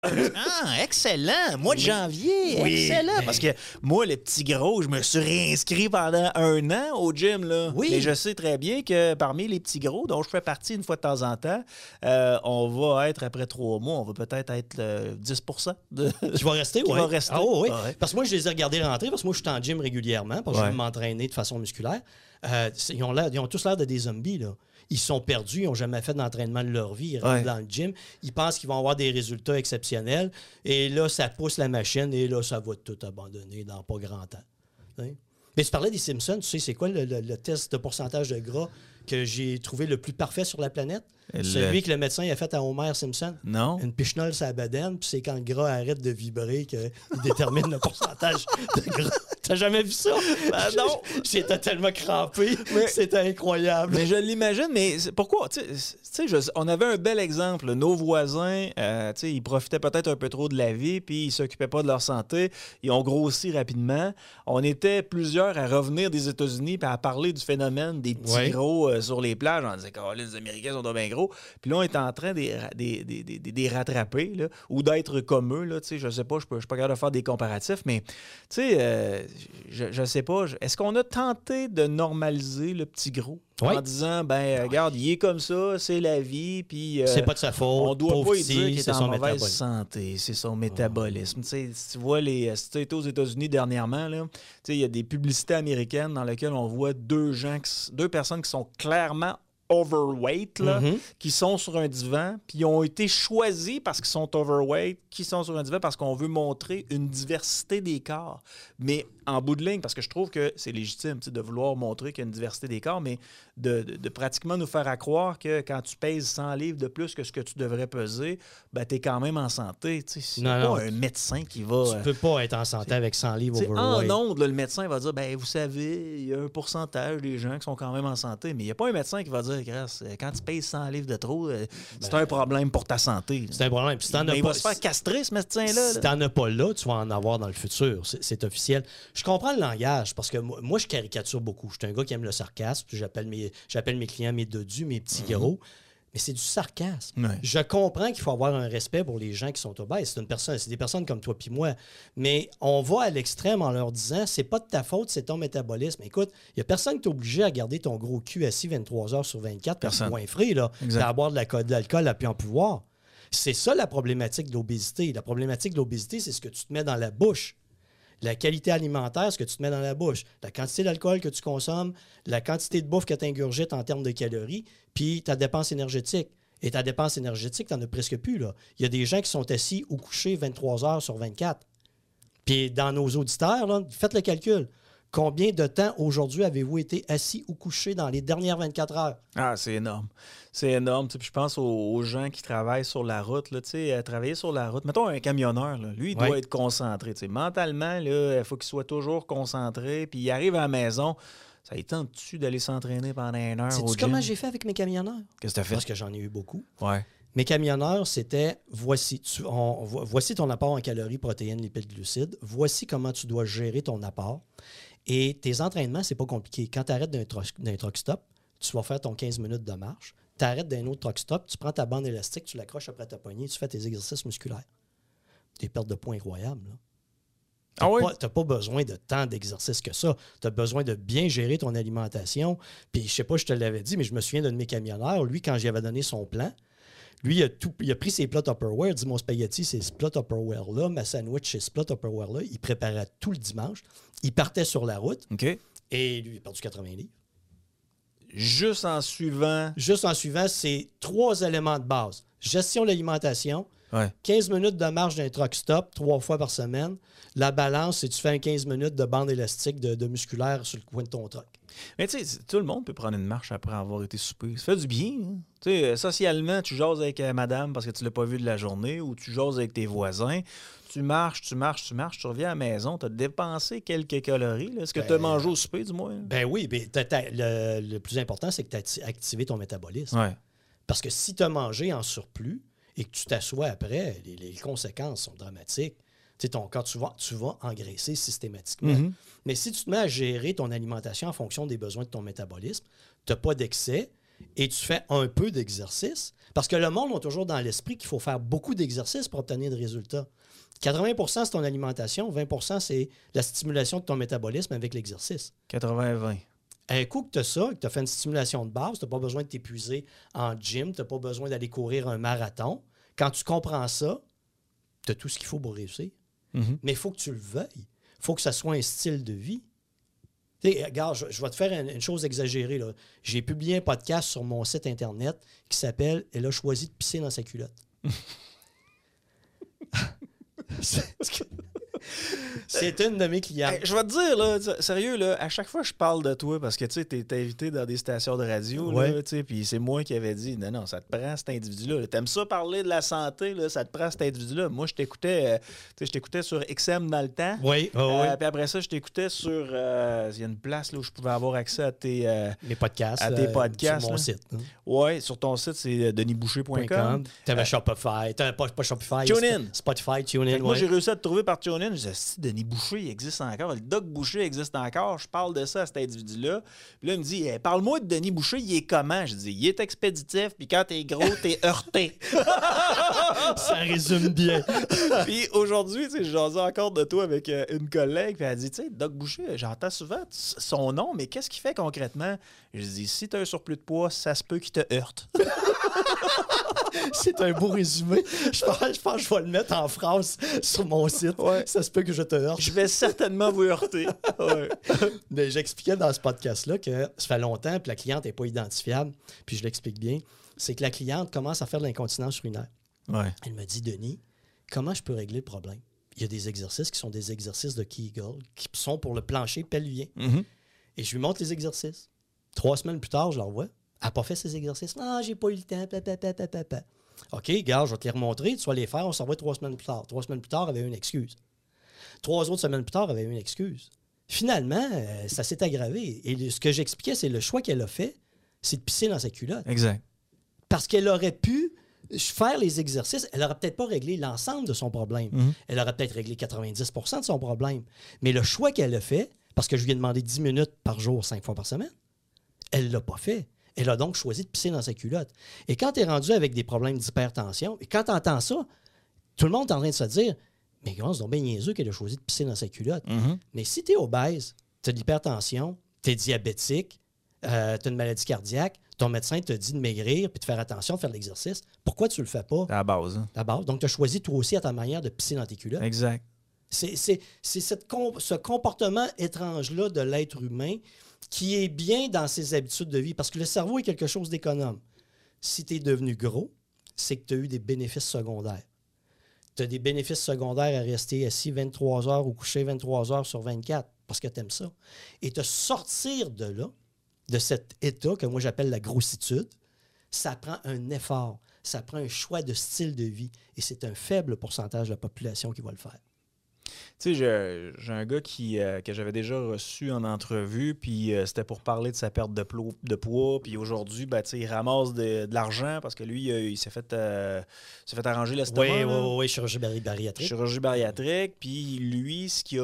Ah, excellent! Mois de janvier, excellent! Parce que moi, le petit gros, je me suis réinscrit pendant 1 an au gym, là. Oui. Et je sais très bien que parmi les petits gros, dont je fais partie une fois de temps en temps, on va être, après 3 mois, on va peut-être être 10% de... Qui va rester, qui oui. va rester. Ah, oui. Ouais. Parce que moi, je les ai regardés rentrer, parce que moi, je suis en gym régulièrement, parce que je Ouais. veux m'entraîner de façon musculaire. Ils ont tous l'air de des zombies, là. Ils sont perdus, ils n'ont jamais fait d'entraînement de leur vie. Ils rentrent dans le gym, ils pensent qu'ils vont avoir des résultats exceptionnels. Et là, ça pousse la machine et là, ça va tout abandonner dans pas grand temps. Hein? Mais tu parlais des Simpsons, tu sais, c'est quoi le test de pourcentage de gras que j'ai trouvé le plus parfait sur la planète? Celui que le médecin a fait à Homer Simpson. Non. Une pichenole sur la bedaine, puis c'est quand le gras arrête de vibrer qu'il détermine le pourcentage de gras. T'as jamais vu ça? Ben non. J'étais tellement crampé. Mais- C'était incroyable. Mais je l'imagine, mais pourquoi? Tu sais, on avait un bel exemple. Nos voisins, ils profitaient peut-être un peu trop de la vie, puis ils s'occupaient pas de leur santé. Ils ont grossi rapidement. On était plusieurs à revenir des États-Unis puis à parler du phénomène des petits gros sur les plages. On disait que les Américains sont bien gros. Puis là, on est en train de les rattraper là, ou d'être comme eux. Là, je sais pas, je suis pas capable de faire des comparatifs, mais je sais pas. Est-ce qu'on a tenté de normaliser le petit gros? Oui. En disant, regarde, il est comme ça, c'est la vie, puis... c'est pas de sa faute. On doit pauvre pas lui petit, dire qu'il est c'est en son mauvaise métabolisme. santé, c'est son métabolisme. Tu sais, si tu vois, si tu étais aux États-Unis dernièrement, là, il y a des publicités américaines dans lesquelles on voit deux personnes qui sont clairement overweight, là, qui sont sur un divan, puis ils ont été choisis parce qu'ils sont overweight, qui sont sur un divan parce qu'on veut montrer une diversité des corps. Mais en bout de ligne, parce que je trouve que c'est légitime de vouloir montrer qu'il y a une diversité des corps, mais de pratiquement nous faire croire que quand tu pèses 100 livres de plus que ce que tu devrais peser, tu es quand même en santé. C'est pas un médecin qui va... Tu peux pas être en santé avec 100 livres overweight. En ondes, là, le médecin va dire, vous savez, il y a un pourcentage des gens qui sont quand même en santé, mais il n'y a pas un médecin qui va dire, quand tu pèses 100 livres de trop, c'est un problème pour ta santé. C'est un problème. Puis si t'en as il pas, va se faire castrer, ce médecin-là. Si t'en as pas là, tu vas en avoir dans le futur. C'est officiel. Je comprends le langage parce que moi, je caricature beaucoup. Je suis un gars qui aime le sarcasme. Puis j'appelle mes clients mes dodus, mes petits gros. Mais c'est du sarcasme. Ouais. Je comprends qu'il faut avoir un respect pour les gens qui sont obèses. C'est des personnes comme toi puis moi. Mais on va à l'extrême en leur disant, c'est pas de ta faute, c'est ton métabolisme. Écoute, il n'y a personne qui est obligé à garder ton gros cul assis 23 heures sur 24 pour être moins frais, là, à boire de l'alcool à plus en pouvoir. C'est ça la problématique de l'obésité. La problématique de l'obésité, c'est ce que tu te mets dans la bouche. La qualité alimentaire, ce que tu te mets dans la bouche, la quantité d'alcool que tu consommes, la quantité de bouffe que tu ingurgites en termes de calories, puis ta dépense énergétique. Et ta dépense énergétique, tu n'en as presque plus. Là. Il y a des gens qui sont assis ou couchés 23 heures sur 24. Puis dans nos auditeurs, là, faites le calcul. Combien de temps aujourd'hui avez-vous été assis ou couché dans les dernières 24 heures? Ah, c'est énorme. C'est énorme. Puis je pense aux gens qui travaillent sur la route. Là, travailler sur la route. Mettons un camionneur. Là, lui, il doit être concentré. Mentalement, il faut qu'il soit toujours concentré. Puis il arrive à la maison. Ça lui tente-tu d'aller s'entraîner pendant 1 heure au gym? Sais-tu comment j'ai fait avec mes camionneurs? Qu'est-ce que tu as fait? Parce que j'en ai eu beaucoup. Ouais. Mes camionneurs, c'était voici ton apport en calories, protéines, lipides, glucides. Voici comment tu dois gérer ton apport. Et tes entraînements, c'est pas compliqué. Quand tu arrêtes d'un truck stop, tu vas faire ton 15 minutes de marche. Tu arrêtes d'un autre truck stop, tu prends ta bande élastique, tu l'accroches après ta poignée, tu fais tes exercices musculaires. Des pertes de poids incroyables. Tu n'as pas besoin de tant d'exercices que ça. Tu as besoin de bien gérer ton alimentation. Puis, je sais pas, je te l'avais dit, mais je me souviens d'un de mes camionneurs. Lui, quand j'y avais donné son plan, lui, il a pris ses plats Tupperware. Dis mon spaghetti, c'est ce plat Tupperware-là. Ma sandwich, c'est ce plat Tupperware-là. Il préparait tout le dimanche. Il partait sur la route. OK. Et lui, il a perdu 80 livres. Juste en suivant, c'est 3 éléments de base. Gestion de l'alimentation, 15 minutes de marche d'un truck stop, 3 fois par semaine. La balance, c'est tu fais un 15 minutes de bande élastique de musculaire sur le coin de ton truck. Mais tu sais, tout le monde peut prendre une marche après avoir été souper. Ça fait du bien. Hein? Tu sais, socialement, tu jases avec madame parce que tu l'as pas vu de la journée ou tu jases avec tes voisins. Tu marches, tu reviens à la maison, tu as dépensé quelques calories. Est-ce que tu as mangé au souper, du moins? Ben oui, ben, le plus important, c'est que tu as activé ton métabolisme. Ouais. Parce que si tu as mangé en surplus et que tu t'assois après, les conséquences sont dramatiques. Tu sais, ton corps, tu vas engraisser systématiquement. Mais si tu te mets à gérer ton alimentation en fonction des besoins de ton métabolisme, tu n'as pas d'excès et tu fais un peu d'exercice, parce que le monde a toujours dans l'esprit qu'il faut faire beaucoup d'exercice pour obtenir des résultats. 80 c'est ton alimentation, 20 c'est la stimulation de ton métabolisme avec l'exercice. 80-20. Un coup que tu as ça, que tu as fait une stimulation de base, tu n'as pas besoin de t'épuiser en gym, tu n'as pas besoin d'aller courir un marathon. Quand tu comprends ça, tu as tout ce qu'il faut pour réussir. Mm-hmm. Mais il faut que tu le veuilles. Il faut que ça soit un style de vie. T'sais, regarde, je vais te faire une chose exagérée, là. J'ai publié un podcast sur mon site Internet qui s'appelle « Elle a choisi de pisser dans sa culotte ». C'est une de mes clientes. Hey, je vais te dire, là, sérieux, là, à chaque fois que je parle de toi, parce que tu sais, t'es invité dans des stations de radio, Ouais. puis c'est moi qui avais dit, non, ça te prend cet individu-là. T'aimes ça parler de la santé, là, ça te prend cet individu-là. Moi, je t'écoutais sur XM dans le temps. Oui, oui. Puis après ça, je t'écoutais sur... Il y a une place là, où je pouvais avoir accès à tes... Mes podcasts. à tes podcasts, sur mon là. site. Hein. Oui, sur ton site, c'est denisboucher.com. T'avais Shopify. T'avais pas Shopify. TuneIn. Spotify, TuneIn. Moi, j'ai réussi à te trouver par TuneIn. Je disais, si Denis Boucher, il existe encore. Le Doc Boucher existe encore. Je parle de ça à cet individu-là. Puis là, il me dit, parle-moi de Denis Boucher, il est comment? Je dis, il est expéditif, puis quand t'es gros, t'es heurté. Ça résume bien. Puis aujourd'hui, tu sais, je jasais encore de toi avec une collègue, puis elle dit, tu sais, Doc Boucher, j'entends souvent son nom, mais qu'est-ce qu'il fait concrètement? Je dis, si t'as un surplus de poids, ça se peut qu'il te heurte. C'est un beau résumé. Je pense que je vais le mettre en phrase sur mon site. Ouais. Ça se peut que je te heurte. Je vais certainement vous heurter. Ouais. Mais j'expliquais dans ce podcast-là que ça fait longtemps que la cliente n'est pas identifiable. Puis je l'explique bien. C'est que la cliente commence à faire de l'incontinence urinaire. Ouais. Elle me dit, Denis, comment je peux régler le problème? Il y a des exercices qui sont des exercices de Kegel qui sont pour le plancher pelvien. Mm-hmm. Et je lui montre les exercices. 3 semaines plus tard, je l'envoie. Elle n'a pas fait ses exercices. Non, j'ai pas eu le temps. Papa. OK, gars, je vais te les remontrer. Tu vas les faire. On s'en va 3 semaines plus tard. 3 semaines plus tard, elle avait une excuse. 3 autres semaines plus tard, elle avait une excuse. Finalement, ça s'est aggravé. Et ce que j'expliquais, c'est le choix qu'elle a fait, c'est de pisser dans sa culotte. Exact. Parce qu'elle aurait pu faire les exercices. Elle n'aurait peut-être pas réglé l'ensemble de son problème. Mm-hmm. Elle aurait peut-être réglé 90 de son problème. Mais le choix qu'elle a fait, parce que je lui ai demandé 10 minutes par jour, 5 fois par semaine, elle ne l'a pas fait. Elle a donc choisi de pisser dans sa culotte. Et quand tu es rendu avec des problèmes d'hypertension, et quand tu entends ça, tout le monde est en train de se dire « Mais gars, c'est donc bien niaiseux qu'elle a choisi de pisser dans sa culotte. Mm-hmm. Mais si tu es obèse, tu as de l'hypertension, tu es diabétique, tu as une maladie cardiaque, ton médecin te dit de maigrir puis de faire attention, de faire de l'exercice, pourquoi tu le fais pas? C'est à la base. Hein? D'abord, donc tu as choisi toi aussi à ta manière de pisser dans tes culottes. Exact. C'est ce comportement étrange-là de l'être humain qui est bien dans ses habitudes de vie, parce que le cerveau est quelque chose d'économe. Si tu es devenu gros, c'est que tu as eu des bénéfices secondaires. Tu as des bénéfices secondaires à rester assis 23 heures ou couché 23 heures sur 24 parce que tu aimes ça. Et te sortir de là, de cet état que moi j'appelle la grossitude, ça prend un effort, ça prend un choix de style de vie. Et c'est un faible pourcentage de la population qui va le faire. Tu sais, j'ai un gars que j'avais déjà reçu en entrevue, puis c'était pour parler de sa perte de poids, puis aujourd'hui, ben, tu sais, il ramasse de l'argent parce que lui, il s'est fait arranger l'estomac. Oui, chirurgie bariatrique. Chirurgie bariatrique, puis lui, ce qui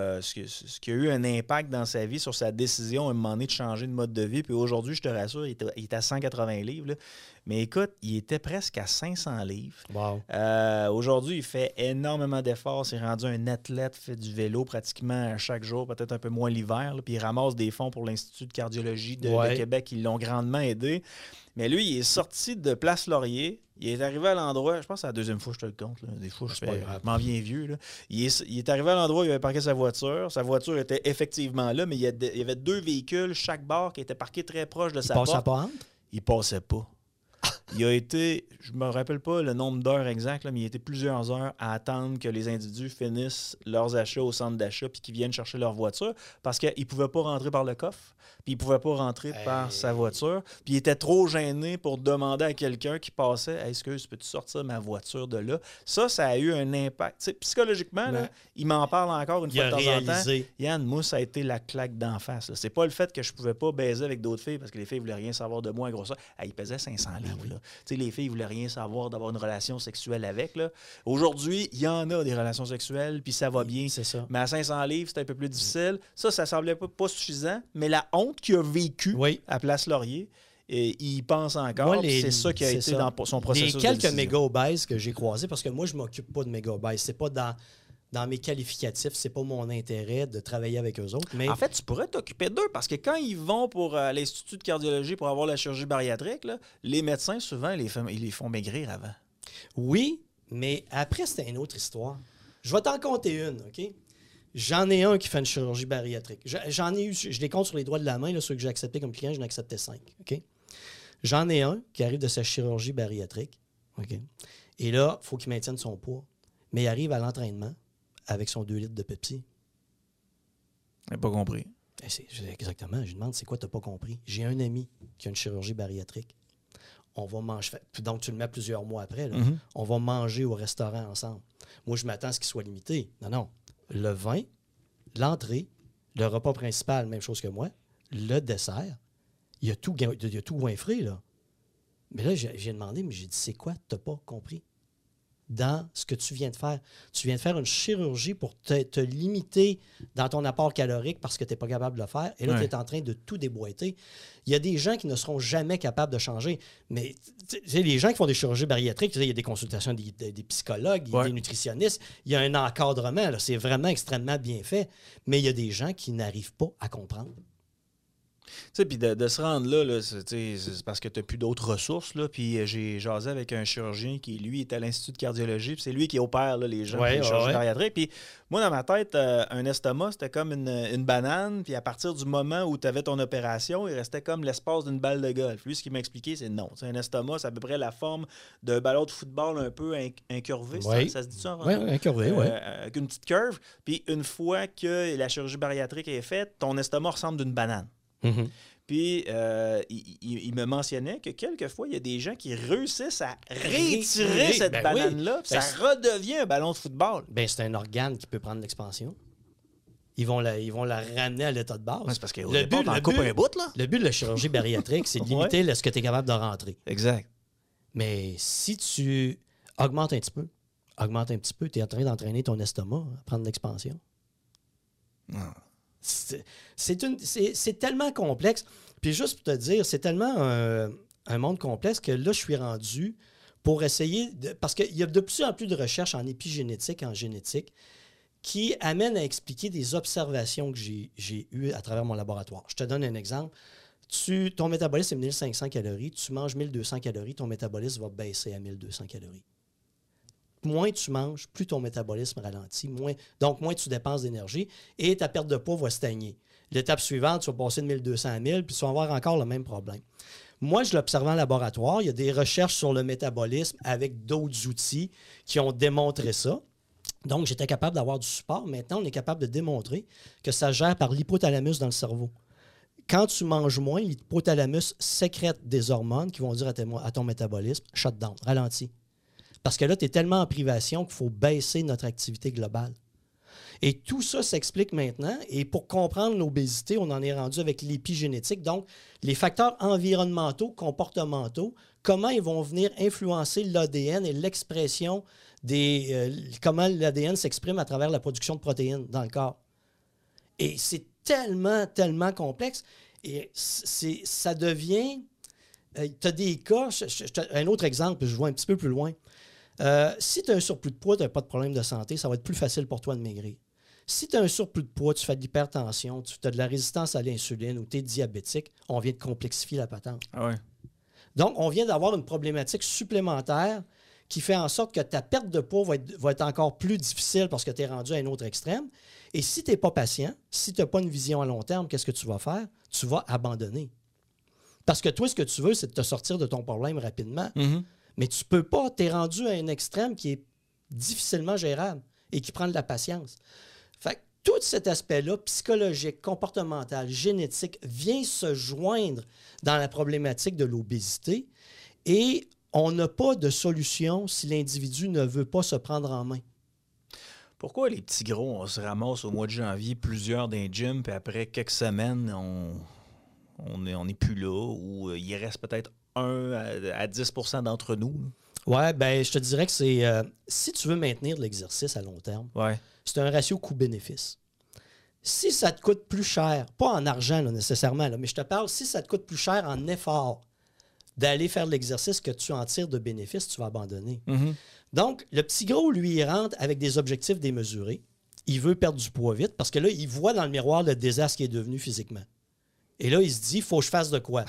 a eu un impact dans sa vie sur sa décision à un moment donné de changer de mode de vie, puis aujourd'hui, je te rassure, il était à 180 livres, là. Mais écoute, il était presque à 500 livres. Wow. Aujourd'hui, il fait énormément d'efforts. C'est rendu un athlète, fait du vélo pratiquement chaque jour, peut-être un peu moins l'hiver. Là, puis il ramasse des fonds pour l'Institut de cardiologie de Québec. Ils l'ont grandement aidé. Mais lui, il est sorti de Place Laurier. Il est arrivé à l'endroit, je pense que c'est la deuxième fois que je te le compte. Là. Des fois, je m'en viens vieux. Là. Il est arrivé à l'endroit où il avait parqué sa voiture. Sa voiture était effectivement là, mais il y avait 2 véhicules, chaque bar, qui étaient parqués très proche de sa porte. Il passait pas? Il passait pas. Il a été, je me rappelle pas le nombre d'heures exact, là, mais il a été plusieurs heures à attendre que les individus finissent leurs achats au centre d'achat puis qu'ils viennent chercher leur voiture parce qu'ils ne pouvaient pas rentrer par le coffre, puis ils ne pouvaient pas rentrer par sa voiture. Puis il était trop gêné pour demander à quelqu'un qui passait « Excuse, peux-tu sortir ma voiture de là? » Ça a eu un impact. T'sais, psychologiquement, là, il m'en parle encore une fois de temps en temps. Yann, moi, ça a été la claque d'en face. Là. C'est pas le fait que je pouvais pas baiser avec d'autres filles parce que les filles ne voulaient rien savoir de moi, grosseur. Il pesait 500 livres. Là. Les filles ne voulaient rien savoir d'avoir une relation sexuelle avec. Là. Aujourd'hui, il y en a des relations sexuelles, puis ça va bien. C'est ça. Mais à 500 livres, c'est un peu plus difficile. Ça semblait pas suffisant. Mais la honte qu'il a vécue à Place Laurier, et il pense encore. C'est ça qui a été dans son processus. Les quelques méga obèses que j'ai croisés, parce que moi, je ne m'occupe pas de méga obèses. C'est pas dans mes qualificatifs, c'est pas mon intérêt de travailler avec eux autres. Mais... En fait, tu pourrais t'occuper d'eux parce que quand ils vont pour l'Institut de cardiologie pour avoir la chirurgie bariatrique, là, les médecins, souvent, ils les font maigrir avant. Oui, mais après, c'était une autre histoire. Je vais t'en compter une, OK? J'en ai un qui fait une chirurgie bariatrique. J'en ai eu, je les compte sur les doigts de la main, là, ceux que j'ai acceptés comme clients, j'en ai accepté 5, OK? J'en ai un qui arrive de sa chirurgie bariatrique, OK? Et là, il faut qu'il maintienne son poids. Mais il arrive à l'entraînement avec son 2 litres de Pepsi. J'ai pas compris. Exactement. Je lui demande, c'est quoi t'as pas compris? J'ai un ami qui a une chirurgie bariatrique. On va manger. Donc, tu le mets plusieurs mois après. Là. Mm-hmm. On va manger au restaurant ensemble. Moi, je m'attends à ce qu'il soit limité. Non. Le vin, l'entrée, le repas principal, même chose que moi. Le dessert, il y a tout goinfré, là. Mais là, j'ai demandé, mais j'ai dit, c'est quoi t'as pas compris? Dans ce que tu viens de faire. Tu viens de faire une chirurgie pour te limiter dans ton apport calorique parce que tu n'es pas capable de le faire. Et là, tu es en train de tout déboîter. Il y a des gens qui ne seront jamais capables de changer. Mais les gens qui font des chirurgies bariatriques, il y a des consultations des psychologues, des nutritionnistes. Il y a un encadrement. Là, c'est vraiment extrêmement bien fait. Mais il y a des gens qui n'arrivent pas à comprendre. Tu sais, puis de se rendre là, c'est parce que tu n'as plus d'autres ressources. Là, puis j'ai jasé avec un chirurgien qui, lui, est à l'Institut de cardiologie. Puis c'est lui qui opère là, les gens pour les chirurgies bariatriques. Puis moi, dans ma tête, un estomac, c'était comme une banane. Puis à partir du moment où tu avais ton opération, il restait comme l'espace d'une balle de golf. Lui, ce qu'il m'a expliqué, c'est non. T'sais, un estomac, c'est à peu près la forme d'un ballon de football un peu incurvé. Ça se dit ça? Oui, incurvé, oui. Avec une petite curve. Puis une fois que la chirurgie bariatrique est faite, ton estomac ressemble d'une banane. Mm-hmm. Puis, il me mentionnait que quelquefois, il y a des gens qui réussissent à retirer cette banane-là, puis ça redevient un ballon de football. Bien, c'est un organe qui peut prendre l'expansion. Ils vont la ramener à l'état de base. C'est parce qu'au départ, on coupe un bout, là. Le but de la chirurgie bariatrique, c'est de limiter ce que tu es capable de rentrer. Exact. Mais si tu augmentes un petit peu, tu es en train d'entraîner ton estomac à prendre l'expansion. Ah. C'est tellement complexe. Puis juste pour te dire, c'est tellement un monde complexe que là, je suis rendu pour essayer parce qu'il y a de plus en plus de recherches en épigénétique, en génétique, qui amènent à expliquer des observations que j'ai eues à travers mon laboratoire. Je te donne un exemple. Ton métabolisme est 1500 calories. Tu manges 1200 calories, ton métabolisme va baisser à 1200 calories. Moins tu manges, plus ton métabolisme ralentit, moins tu dépenses d'énergie et ta perte de poids va stagner. L'étape suivante, tu vas passer de 1200 à 1000, puis tu vas avoir encore le même problème. Moi, je l'observe en laboratoire. Il y a des recherches sur le métabolisme avec d'autres outils qui ont démontré ça. Donc, j'étais capable d'avoir du support. Maintenant, on est capable de démontrer que ça gère par l'hypothalamus dans le cerveau. Quand tu manges moins, l'hypothalamus sécrète des hormones qui vont dire à ton métabolisme, shut down, ralentis. Parce que là, tu es tellement en privation qu'il faut baisser notre activité globale. Et tout ça s'explique maintenant. Et pour comprendre l'obésité, on en est rendu avec l'épigénétique. Donc, les facteurs environnementaux, comportementaux, comment ils vont venir influencer l'ADN et l'expression comment l'ADN s'exprime à travers la production de protéines dans le corps. Et c'est tellement, tellement complexe. Et ça devient... tu as des cas... un autre exemple, je vois un petit peu plus loin. Si tu as un surplus de poids, tu n'as pas de problème de santé, ça va être plus facile pour toi de maigrir. Si tu as un surplus de poids, tu fais de l'hypertension, tu as de la résistance à l'insuline ou tu es diabétique, on vient de complexifier la patente. Ah ouais. Donc, on vient d'avoir une problématique supplémentaire qui fait en sorte que ta perte de poids va être encore plus difficile parce que tu es rendu à un autre extrême. Et si tu n'es pas patient, si tu n'as pas une vision à long terme, qu'est-ce que tu vas faire? Tu vas abandonner. Parce que toi, ce que tu veux, c'est de te sortir de ton problème rapidement. Mm-hmm. Mais tu ne peux pas, tu es rendu à un extrême qui est difficilement gérable et qui prend de la patience. Fait que tout cet aspect-là, psychologique, comportemental, génétique, vient se joindre dans la problématique de l'obésité et on n'a pas de solution si l'individu ne veut pas se prendre en main. Pourquoi les petits gros, on se ramasse au mois de janvier plusieurs d'un gym, puis après quelques semaines, on n'est plus là, ou il reste peut-être 1 à 10 % d'entre nous? Oui, bien, je te dirais que c'est... si tu veux maintenir de l'exercice à long terme, c'est un ratio coût-bénéfice. Si ça te coûte plus cher, pas en argent là, nécessairement, là, mais je te parle, si ça te coûte plus cher en effort d'aller faire l'exercice que tu en tires de bénéfice, tu vas abandonner. Mhm. Donc, le petit gros, lui, il rentre avec des objectifs démesurés. Il veut perdre du poids vite parce que là, il voit dans le miroir le désastre qu'il est devenu physiquement. Et là, il se dit, il faut que je fasse de quoi?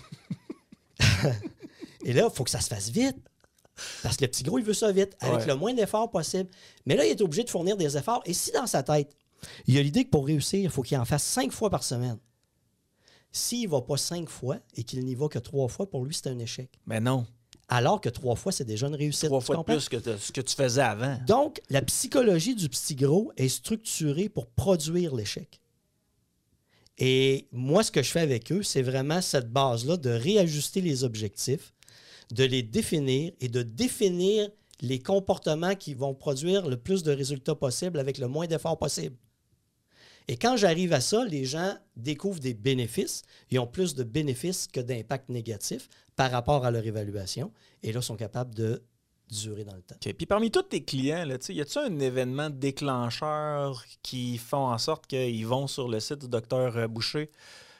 Et là, il faut que ça se fasse vite. Parce que le petit gros, il veut ça vite, avec le moins d'efforts possible. Mais là, il est obligé de fournir des efforts. Et si dans sa tête, il a l'idée que pour réussir, il faut qu'il en fasse 5 fois par semaine. S'il ne va pas 5 fois et qu'il n'y va que 3 fois, pour lui, c'est un échec. Mais non. Alors que 3 fois, c'est déjà une réussite. 3 fois de plus que ce que tu faisais avant. Donc, la psychologie du petit gros est structurée pour produire l'échec. Et moi, ce que je fais avec eux, c'est vraiment cette base-là de réajuster les objectifs, de les définir et de définir les comportements qui vont produire le plus de résultats possible avec le moins d'efforts possible. Et quand j'arrive à ça, les gens découvrent des bénéfices. Ils ont plus de bénéfices que d'impact négatif par rapport à leur évaluation. Et là, ils sont capables de durer dans le temps. OK. Puis parmi tous tes clients, là, y a-t-il un événement déclencheur qui font en sorte qu'ils vont sur le site du docteur Boucher?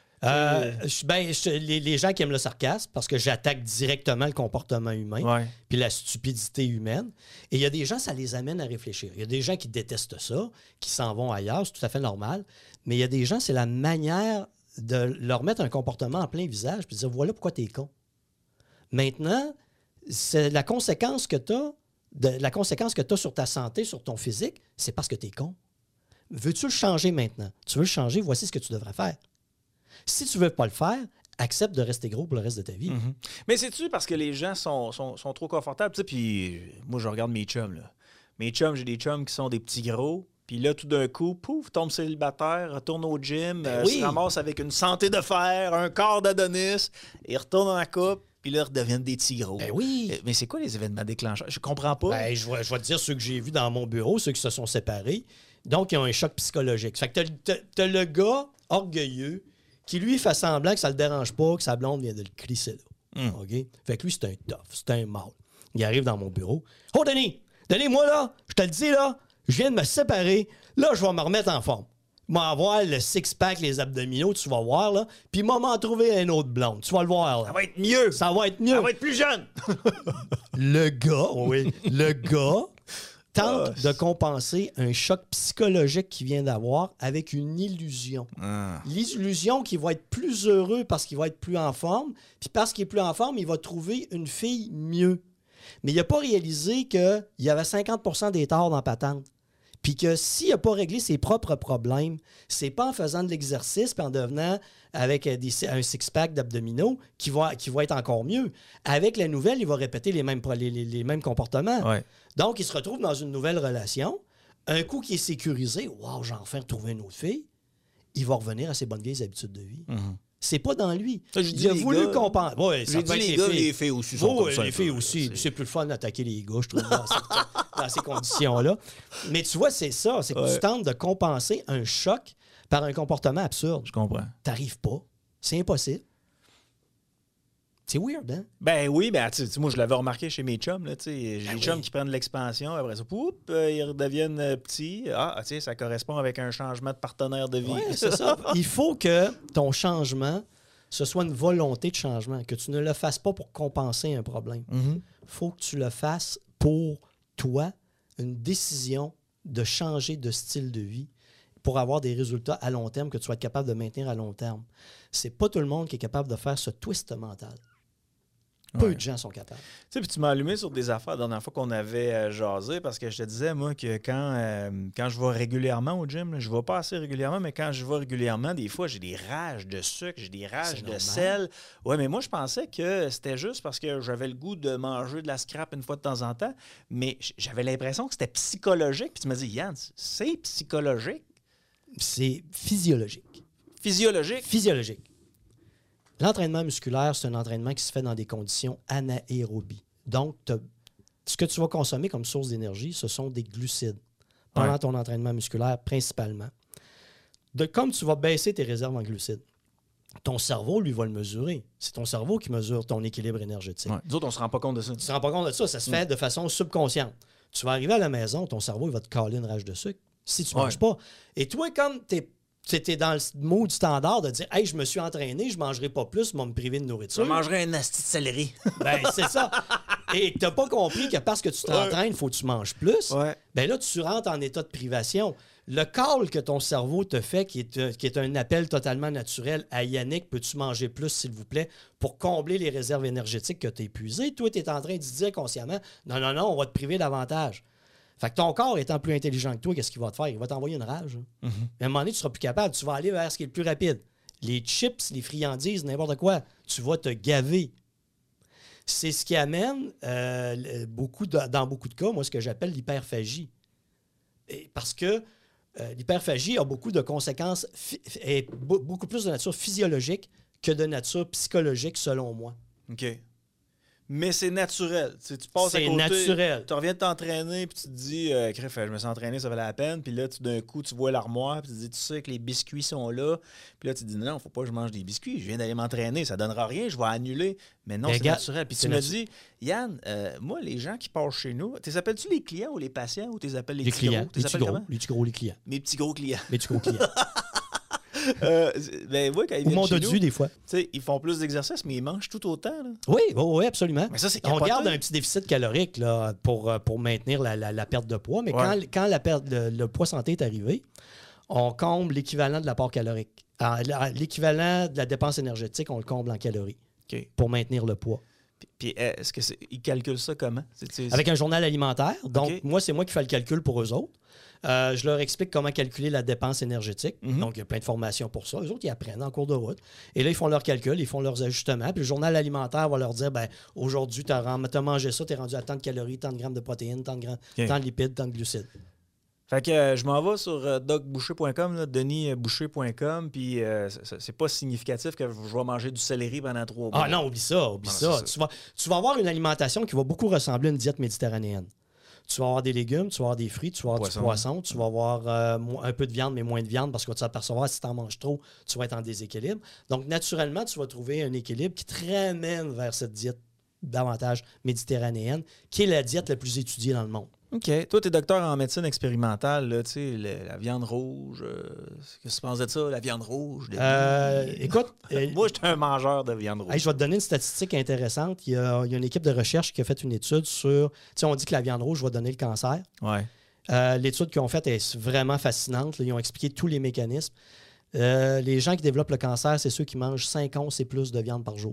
Les gens qui aiment le sarcasme, parce que j'attaque directement le comportement humain puis la stupidité humaine. Et il y a des gens, ça les amène à réfléchir. Il y a des gens qui détestent ça, qui s'en vont ailleurs, c'est tout à fait normal. Mais il y a des gens, c'est la manière de leur mettre un comportement en plein visage puis de dire, voilà pourquoi t'es con. Maintenant, c'est la conséquence que tu as sur ta santé, sur ton physique, c'est parce que t'es con. Veux-tu le changer maintenant? Tu veux le changer, voici ce que tu devrais faire. Si tu ne veux pas le faire, accepte de rester gros pour le reste de ta vie. Mm-hmm. Mais c'est-tu parce que les gens sont trop confortables? Puis moi, je regarde mes chums. Là. Mes chums, j'ai des chums qui sont des petits gros. Puis là, tout d'un coup, pouf, tombe célibataire, retourne au gym, se ramasse avec une santé de fer, un corps d'Adonis, et retourne dans la coupe. Puis là, ils redeviennent des petits gros. Ben oui. Mais c'est quoi les événements déclencheurs? Je comprends pas. Ben, je vais te dire ceux que j'ai vus dans mon bureau, ceux qui se sont séparés. Donc, ils ont un choc psychologique. Fait que t'as le gars orgueilleux qui, lui, fait semblant que ça le dérange pas, que sa blonde vient de le crisser là. OK? Fait que lui, c'est un tough, c'est un mâle. Il arrive dans mon bureau. « Oh, Denis! Denis, moi, là, je te le dis, là, je viens de me séparer. Là, je vais me remettre en forme. Je vais avoir le six-pack, les abdominaux, tu vas voir, là. Puis, moi, m'en trouver un autre blonde. Tu vas le voir, là. Ça va être mieux. Ça va être mieux. Ça va être plus jeune. Le gars tente de compenser un choc psychologique qu'il vient d'avoir avec une illusion. L'illusion qu'il va être plus heureux parce qu'il va être plus en forme, puis parce qu'il est plus en forme, il va trouver une fille mieux. Mais il n'a pas réalisé qu'il y avait 50% des torts dans la patente. Puis que s'il n'a pas réglé ses propres problèmes, c'est pas en faisant de l'exercice puis en devenant avec un six-pack d'abdominaux qui va être encore mieux. Avec la nouvelle, il va répéter les mêmes comportements. Ouais. Donc, il se retrouve dans une nouvelle relation. Un coup qui est sécurisé, « Wow, j'ai enfin retrouvé une autre fille », il va revenir à ses bonnes vieilles habitudes de vie. Mm-hmm. C'est pas dans lui. Il a voulu compenser. Ouais, j'ai dit les filles aussi sont comme ça. Les filles aussi. C'est plus le fun d'attaquer les gars, je trouve, dans ces conditions-là. Mais tu vois, c'est ça. C'est que tu tentes de compenser un choc par un comportement absurde. Je comprends. T'arrives pas. C'est impossible. C'est weird, hein? Ben oui, ben moi je l'avais remarqué chez mes chums. J'ai des chums qui prennent de l'expansion, après ça, ils redeviennent petits. Ça correspond avec un changement de partenaire de vie. Oui, c'est ça. Il faut que ton changement, ce soit une volonté de changement, que tu ne le fasses pas pour compenser un problème. Il faut que tu le fasses pour toi, une décision de changer de style de vie pour avoir des résultats à long terme que tu vas être capable de maintenir à long terme. C'est pas tout le monde qui est capable de faire ce twist mental. Peu de gens sont capables. Puis tu m'as allumé sur des affaires la dernière fois qu'on avait jasé parce que je te disais, moi, que quand je vais régulièrement au gym, là, je ne vais pas assez régulièrement, mais quand je vais régulièrement, des fois, j'ai des rages de sucre, j'ai des rages de sel. Ouais, mais moi, je pensais que c'était juste parce que j'avais le goût de manger de la scrap une fois de temps en temps, mais j'avais l'impression que c'était psychologique. Puis tu m'as dit, Yann, c'est psychologique? C'est physiologique. Physiologique? Physiologique. L'entraînement musculaire, c'est un entraînement qui se fait dans des conditions anaérobies. Donc, ce que tu vas consommer comme source d'énergie, ce sont des glucides pendant ton entraînement musculaire principalement. Comme tu vas baisser tes réserves en glucides, ton cerveau, lui, va le mesurer. C'est ton cerveau qui mesure ton équilibre énergétique. Nous autres, on ne se rend pas compte de ça. Tu ne te rends pas compte de ça. Ça se fait de façon subconsciente. Tu vas arriver à la maison, ton cerveau il va te caler une rage de sucre si tu ne manges pas. Et toi, comme tu tu étais dans le mood standard de dire « Hey, je me suis entraîné, je ne mangerai pas plus, je vais me priver de nourriture. » Je mangerais un asti de céleri. Ben, c'est ça. Et tu n'as pas compris que parce que tu t'entraînes, il faut que tu manges plus. Ouais. Ben là, tu rentres en état de privation. Le call que ton cerveau te fait, qui est un appel totalement naturel à Yannick, peux-tu manger plus, s'il vous plaît, pour combler les réserves énergétiques que tu as épuisées? Toi, tu es en train de dire consciemment, non, non, non, on va te priver davantage. Fait que ton corps étant plus intelligent que toi, qu'est-ce qu'il va te faire? Il va t'envoyer une rage. À un moment donné, tu ne seras plus capable. Tu vas aller vers ce qui est le plus rapide. Les chips, les friandises, n'importe quoi. Tu vas te gaver. C'est ce qui amène, dans beaucoup de cas, moi, ce que j'appelle l'hyperphagie. Parce que l'hyperphagie a beaucoup de conséquences, beaucoup plus de nature physiologique que de nature psychologique, selon moi. OK. Mais c'est naturel. Tu passes à côté, naturel. Tu reviens de t'entraîner, puis tu te dis, crève, je me suis entraîné, ça valait la peine. Puis là, d'un coup, tu vois l'armoire, puis tu te dis, tu sais que les biscuits sont là. Puis là, tu te dis, non, faut pas que je mange des biscuits. Je viens d'aller m'entraîner, ça donnera rien, je vais annuler. Mais non, c'est naturel. Puis tu me dis, Yann, moi, les gens qui passent chez nous, tu les appelles-tu les clients ou les patients ou tu les appelles les petits clients? Gros? Les petits gros, les clients. Mes petits gros clients. Mes petits gros clients. Ben, ouais, quand ils Ou viennent mon chez dodu, nous, des fois. Ils font plus d'exercice, mais ils mangent tout autant. Là. Oui, absolument. Mais ça, c'est on capoté. garde un petit déficit calorique là, pour maintenir la perte de poids, mais quand le poids santé est arrivé, on comble l'équivalent de l'apport calorique. L'équivalent de la dépense énergétique, on le comble en calories pour maintenir le poids. Puis est-ce qu'ils calculent ça comment? Avec un journal alimentaire. Donc, moi, c'est moi qui fais le calcul pour eux autres. Je leur explique comment calculer la dépense énergétique. Donc, il y a plein de formations pour ça. Eux autres, ils apprennent en cours de route. Et là, ils font leurs calculs, ils font leurs ajustements. Puis le journal alimentaire va leur dire, ben aujourd'hui, tu as mangé ça, tu es rendu à tant de calories, tant de grammes de protéines, tant de lipides, tant de glucides. Fait que je m'en vais sur docboucher.com, denisboucher.com, puis c'est pas significatif que je vais manger du céleri pendant 3 mois. Ah non, oublie ça. Tu vas avoir une alimentation qui va beaucoup ressembler à une diète méditerranéenne. Tu vas avoir des légumes, tu vas avoir des fruits, tu vas avoir du poisson, tu vas avoir un peu de viande, mais moins de viande, parce que tu vas t'apercevoir, si tu en manges trop, tu vas être en déséquilibre. Donc, naturellement, tu vas trouver un équilibre qui te ramène vers cette diète davantage méditerranéenne, qui est la diète la plus étudiée dans le monde. OK. Toi, tu es docteur en médecine expérimentale, là, tu sais, la viande rouge. Qu'est-ce que tu penses de ça, la viande rouge? Écoute... moi, je suis un mangeur de viande rouge. Je vais te donner une statistique intéressante. Il y a une équipe de recherche qui a fait une étude sur... Tu sais, on dit que la viande rouge va donner le cancer. Ouais. L'étude qu'ils ont faite est vraiment fascinante. Là, ils ont expliqué tous les mécanismes. Les gens qui développent le cancer, c'est ceux qui mangent 5 onces et plus de viande par jour.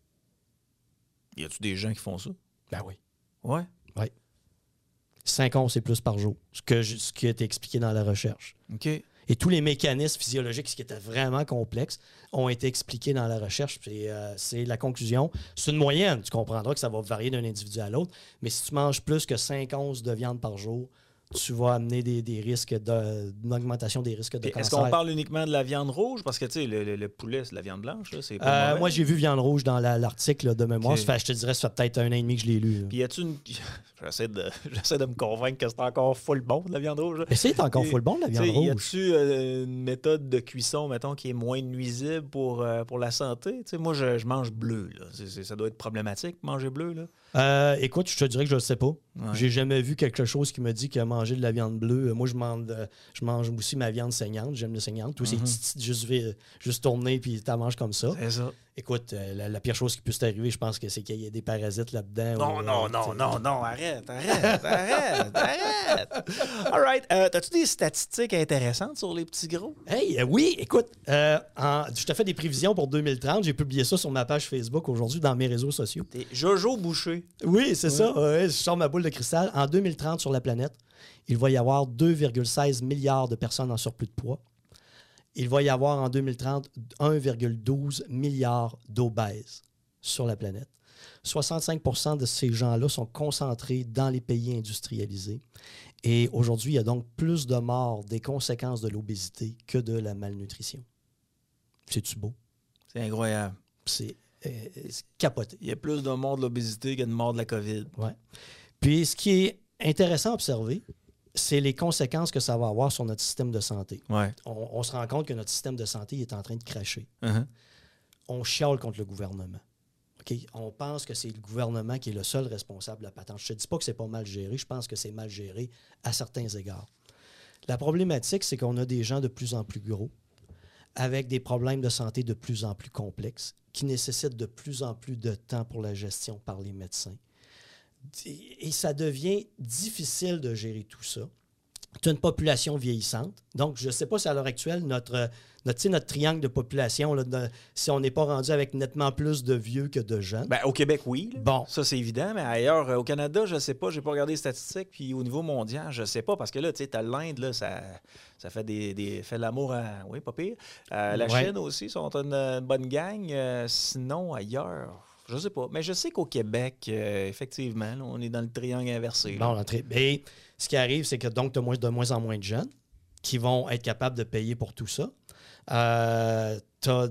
Y a-tu des gens qui font ça? Ben oui. Ouais? Oui. 5 onces et plus par jour, ce qui a été expliqué dans la recherche. OK. Et tous les mécanismes physiologiques, ce qui était vraiment complexe, ont été expliqués dans la recherche. C'est la conclusion. C'est une moyenne. Tu comprendras que ça va varier d'un individu à l'autre. Mais si tu manges plus que 5 onces de viande par jour, tu vas amener des risques d'une augmentation des risques de cancer. Est-ce qu'on parle uniquement de la viande rouge? Parce que, tu sais, le poulet, c'est de la viande blanche. Là, c'est pas moi, j'ai vu viande rouge dans l'article de mémoire. Okay. Je te dirais, ça fait peut-être 1 an et demi que je l'ai lu. Puis, y a-tu une... J'essaie de me convaincre que c'est encore full bon, de la viande rouge. Mais c'est encore full bon, la viande rouge. Y a-tu une méthode de cuisson, mettons, qui est moins nuisible pour la santé? Tu sais, moi, je mange bleu. Là. Ça doit être problématique, manger bleu. Là. Écoute, je te dirais que je ne sais pas. Ouais. J'ai jamais vu quelque chose qui me dit que manger de la viande bleue... Moi, je mange aussi ma viande saignante. J'aime le saignante. Tous ces petites juste tourner puis tu la manges comme ça. C'est ça. Écoute, la pire chose qui puisse t'arriver, je pense que c'est qu'il y a des parasites là-dedans. Non, arrête. All right. T'as-tu des statistiques intéressantes sur les petits gros? Hey, oui, écoute, je te fais des prévisions pour 2030. J'ai publié ça sur ma page Facebook aujourd'hui dans mes réseaux sociaux. T'es Jojo Boucher. Oui, c'est ça. Ouais, je sors ma boule de cristal. En 2030, sur la planète, il va y avoir 2,16 milliards de personnes en surplus de poids. Il va y avoir en 2030 1,12 milliard d'obèses sur la planète. 65% de ces gens-là sont concentrés dans les pays industrialisés. Et aujourd'hui, il y a donc plus de morts des conséquences de l'obésité que de la malnutrition. C'est-tu beau? C'est incroyable. C'est capoté. Il y a plus de morts de l'obésité que de morts de la COVID. Ouais. Puis, ce qui est intéressant à observer, c'est les conséquences que ça va avoir sur notre système de santé. Ouais. On se rend compte que notre système de santé est en train de cracher. Uh-huh. On chiale contre le gouvernement. Okay? On pense que c'est le gouvernement qui est le seul responsable de la patente. Je ne te dis pas que c'est pas mal géré, je pense que c'est mal géré à certains égards. La problématique, c'est qu'on a des gens de plus en plus gros, avec des problèmes de santé de plus en plus complexes, qui nécessitent de plus en plus de temps pour la gestion par les médecins. Et ça devient difficile de gérer tout ça. Tu as une population vieillissante. Donc, je ne sais pas si à l'heure actuelle, notre triangle de population, là, si on n'est pas rendu avec nettement plus de vieux que de jeunes. Ben, au Québec, oui. Là. Bon. Ça, c'est évident. Mais ailleurs, au Canada, je ne sais pas. Je n'ai pas regardé les statistiques. Puis au niveau mondial, je ne sais pas. Parce que là, tu sais, l'Inde, là, ça fait fait de l'amour à... Oui, pas pire. La Chine aussi sont une bonne gang. Sinon, ailleurs... Je ne sais pas. Mais je sais qu'au Québec, effectivement, là, on est dans le triangle inversé. Bon, mais ce qui arrive, c'est que donc tu as de moins en moins de jeunes qui vont être capables de payer pour tout ça. On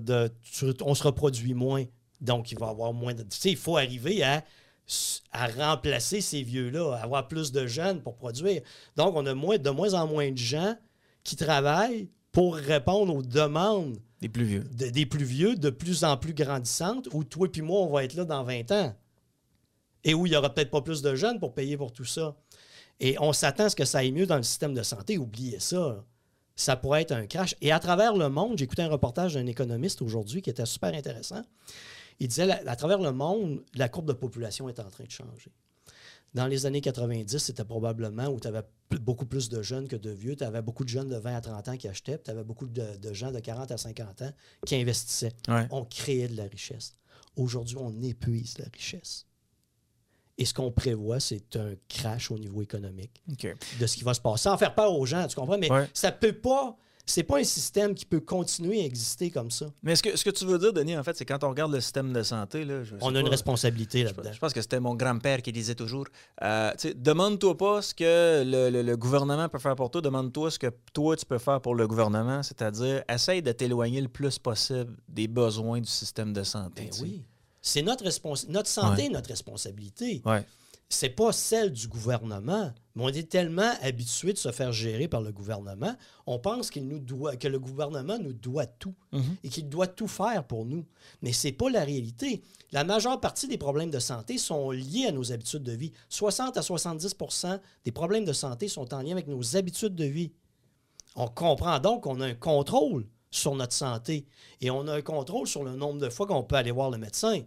se reproduit moins. Donc, il va y avoir moins de... Tu sais, il faut arriver à remplacer ces vieux-là, à avoir plus de jeunes pour produire. Donc, on a de moins en moins de gens qui travaillent pour répondre aux demandes des plus vieux. Des plus vieux, de plus en plus grandissantes, où toi et moi, on va être là dans 20 ans. Et où il n'y aura peut-être pas plus de jeunes pour payer pour tout ça. Et on s'attend à ce que ça aille mieux dans le système de santé. Oubliez ça. Là. Ça pourrait être un crash. Et à travers le monde, j'ai écouté un reportage d'un économiste aujourd'hui qui était super intéressant. Il disait, à travers le monde, la courbe de population est en train de changer. Dans les années 90, c'était probablement où tu avais beaucoup plus de jeunes que de vieux. Tu avais beaucoup de jeunes de 20 à 30 ans qui achetaient, tu avais beaucoup de gens de 40 à 50 ans qui investissaient. Ouais. On créait de la richesse. Aujourd'hui, on épuise la richesse. Et ce qu'on prévoit, c'est un crash au niveau économique de ce qui va se passer. Sans faire peur aux gens, tu comprends? Mais ça peut pas... C'est pas un système qui peut continuer à exister comme ça. Mais ce que tu veux dire, Denis, en fait, c'est quand on regarde le système de santé... Là, on a une responsabilité là-dedans. Je pense que c'était mon grand-père qui disait toujours, demande-toi pas ce que le gouvernement peut faire pour toi, demande-toi ce que toi, tu peux faire pour le gouvernement, c'est-à-dire, essaye de t'éloigner le plus possible des besoins du système de santé. Ben oui. C'est notre santé est notre responsabilité. Ouais. C'est pas celle du gouvernement. Mais on est tellement habitué de se faire gérer par le gouvernement, on pense que le gouvernement nous doit tout et qu'il doit tout faire pour nous. Mais c'est pas la réalité. La majeure partie des problèmes de santé sont liés à nos habitudes de vie. 60 à 70 des problèmes de santé sont en lien avec nos habitudes de vie. On comprend donc qu'on a un contrôle sur notre santé et on a un contrôle sur le nombre de fois qu'on peut aller voir le médecin.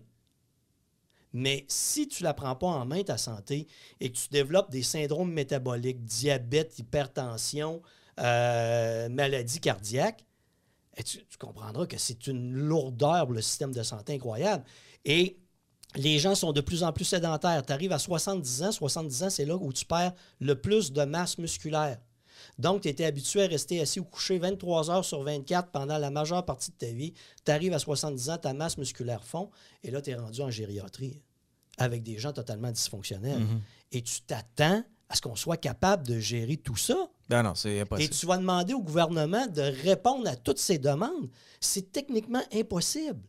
Mais si tu ne la prends pas en main, ta santé, et que tu développes des syndromes métaboliques, diabète, hypertension, maladie cardiaque, tu comprendras que c'est une lourdeur pour le système de santé incroyable. Et les gens sont de plus en plus sédentaires. Tu arrives à 70 ans, c'est là où tu perds le plus de masse musculaire. Donc, tu étais habitué à rester assis ou couché 23 heures sur 24 pendant la majeure partie de ta vie. Tu arrives à 70 ans, ta masse musculaire fond, et là, tu es rendu en gériatrie avec des gens totalement dysfonctionnels. Et tu t'attends à ce qu'on soit capable de gérer tout ça. Non, c'est impossible. Et tu vas demander au gouvernement de répondre à toutes ces demandes. C'est techniquement impossible.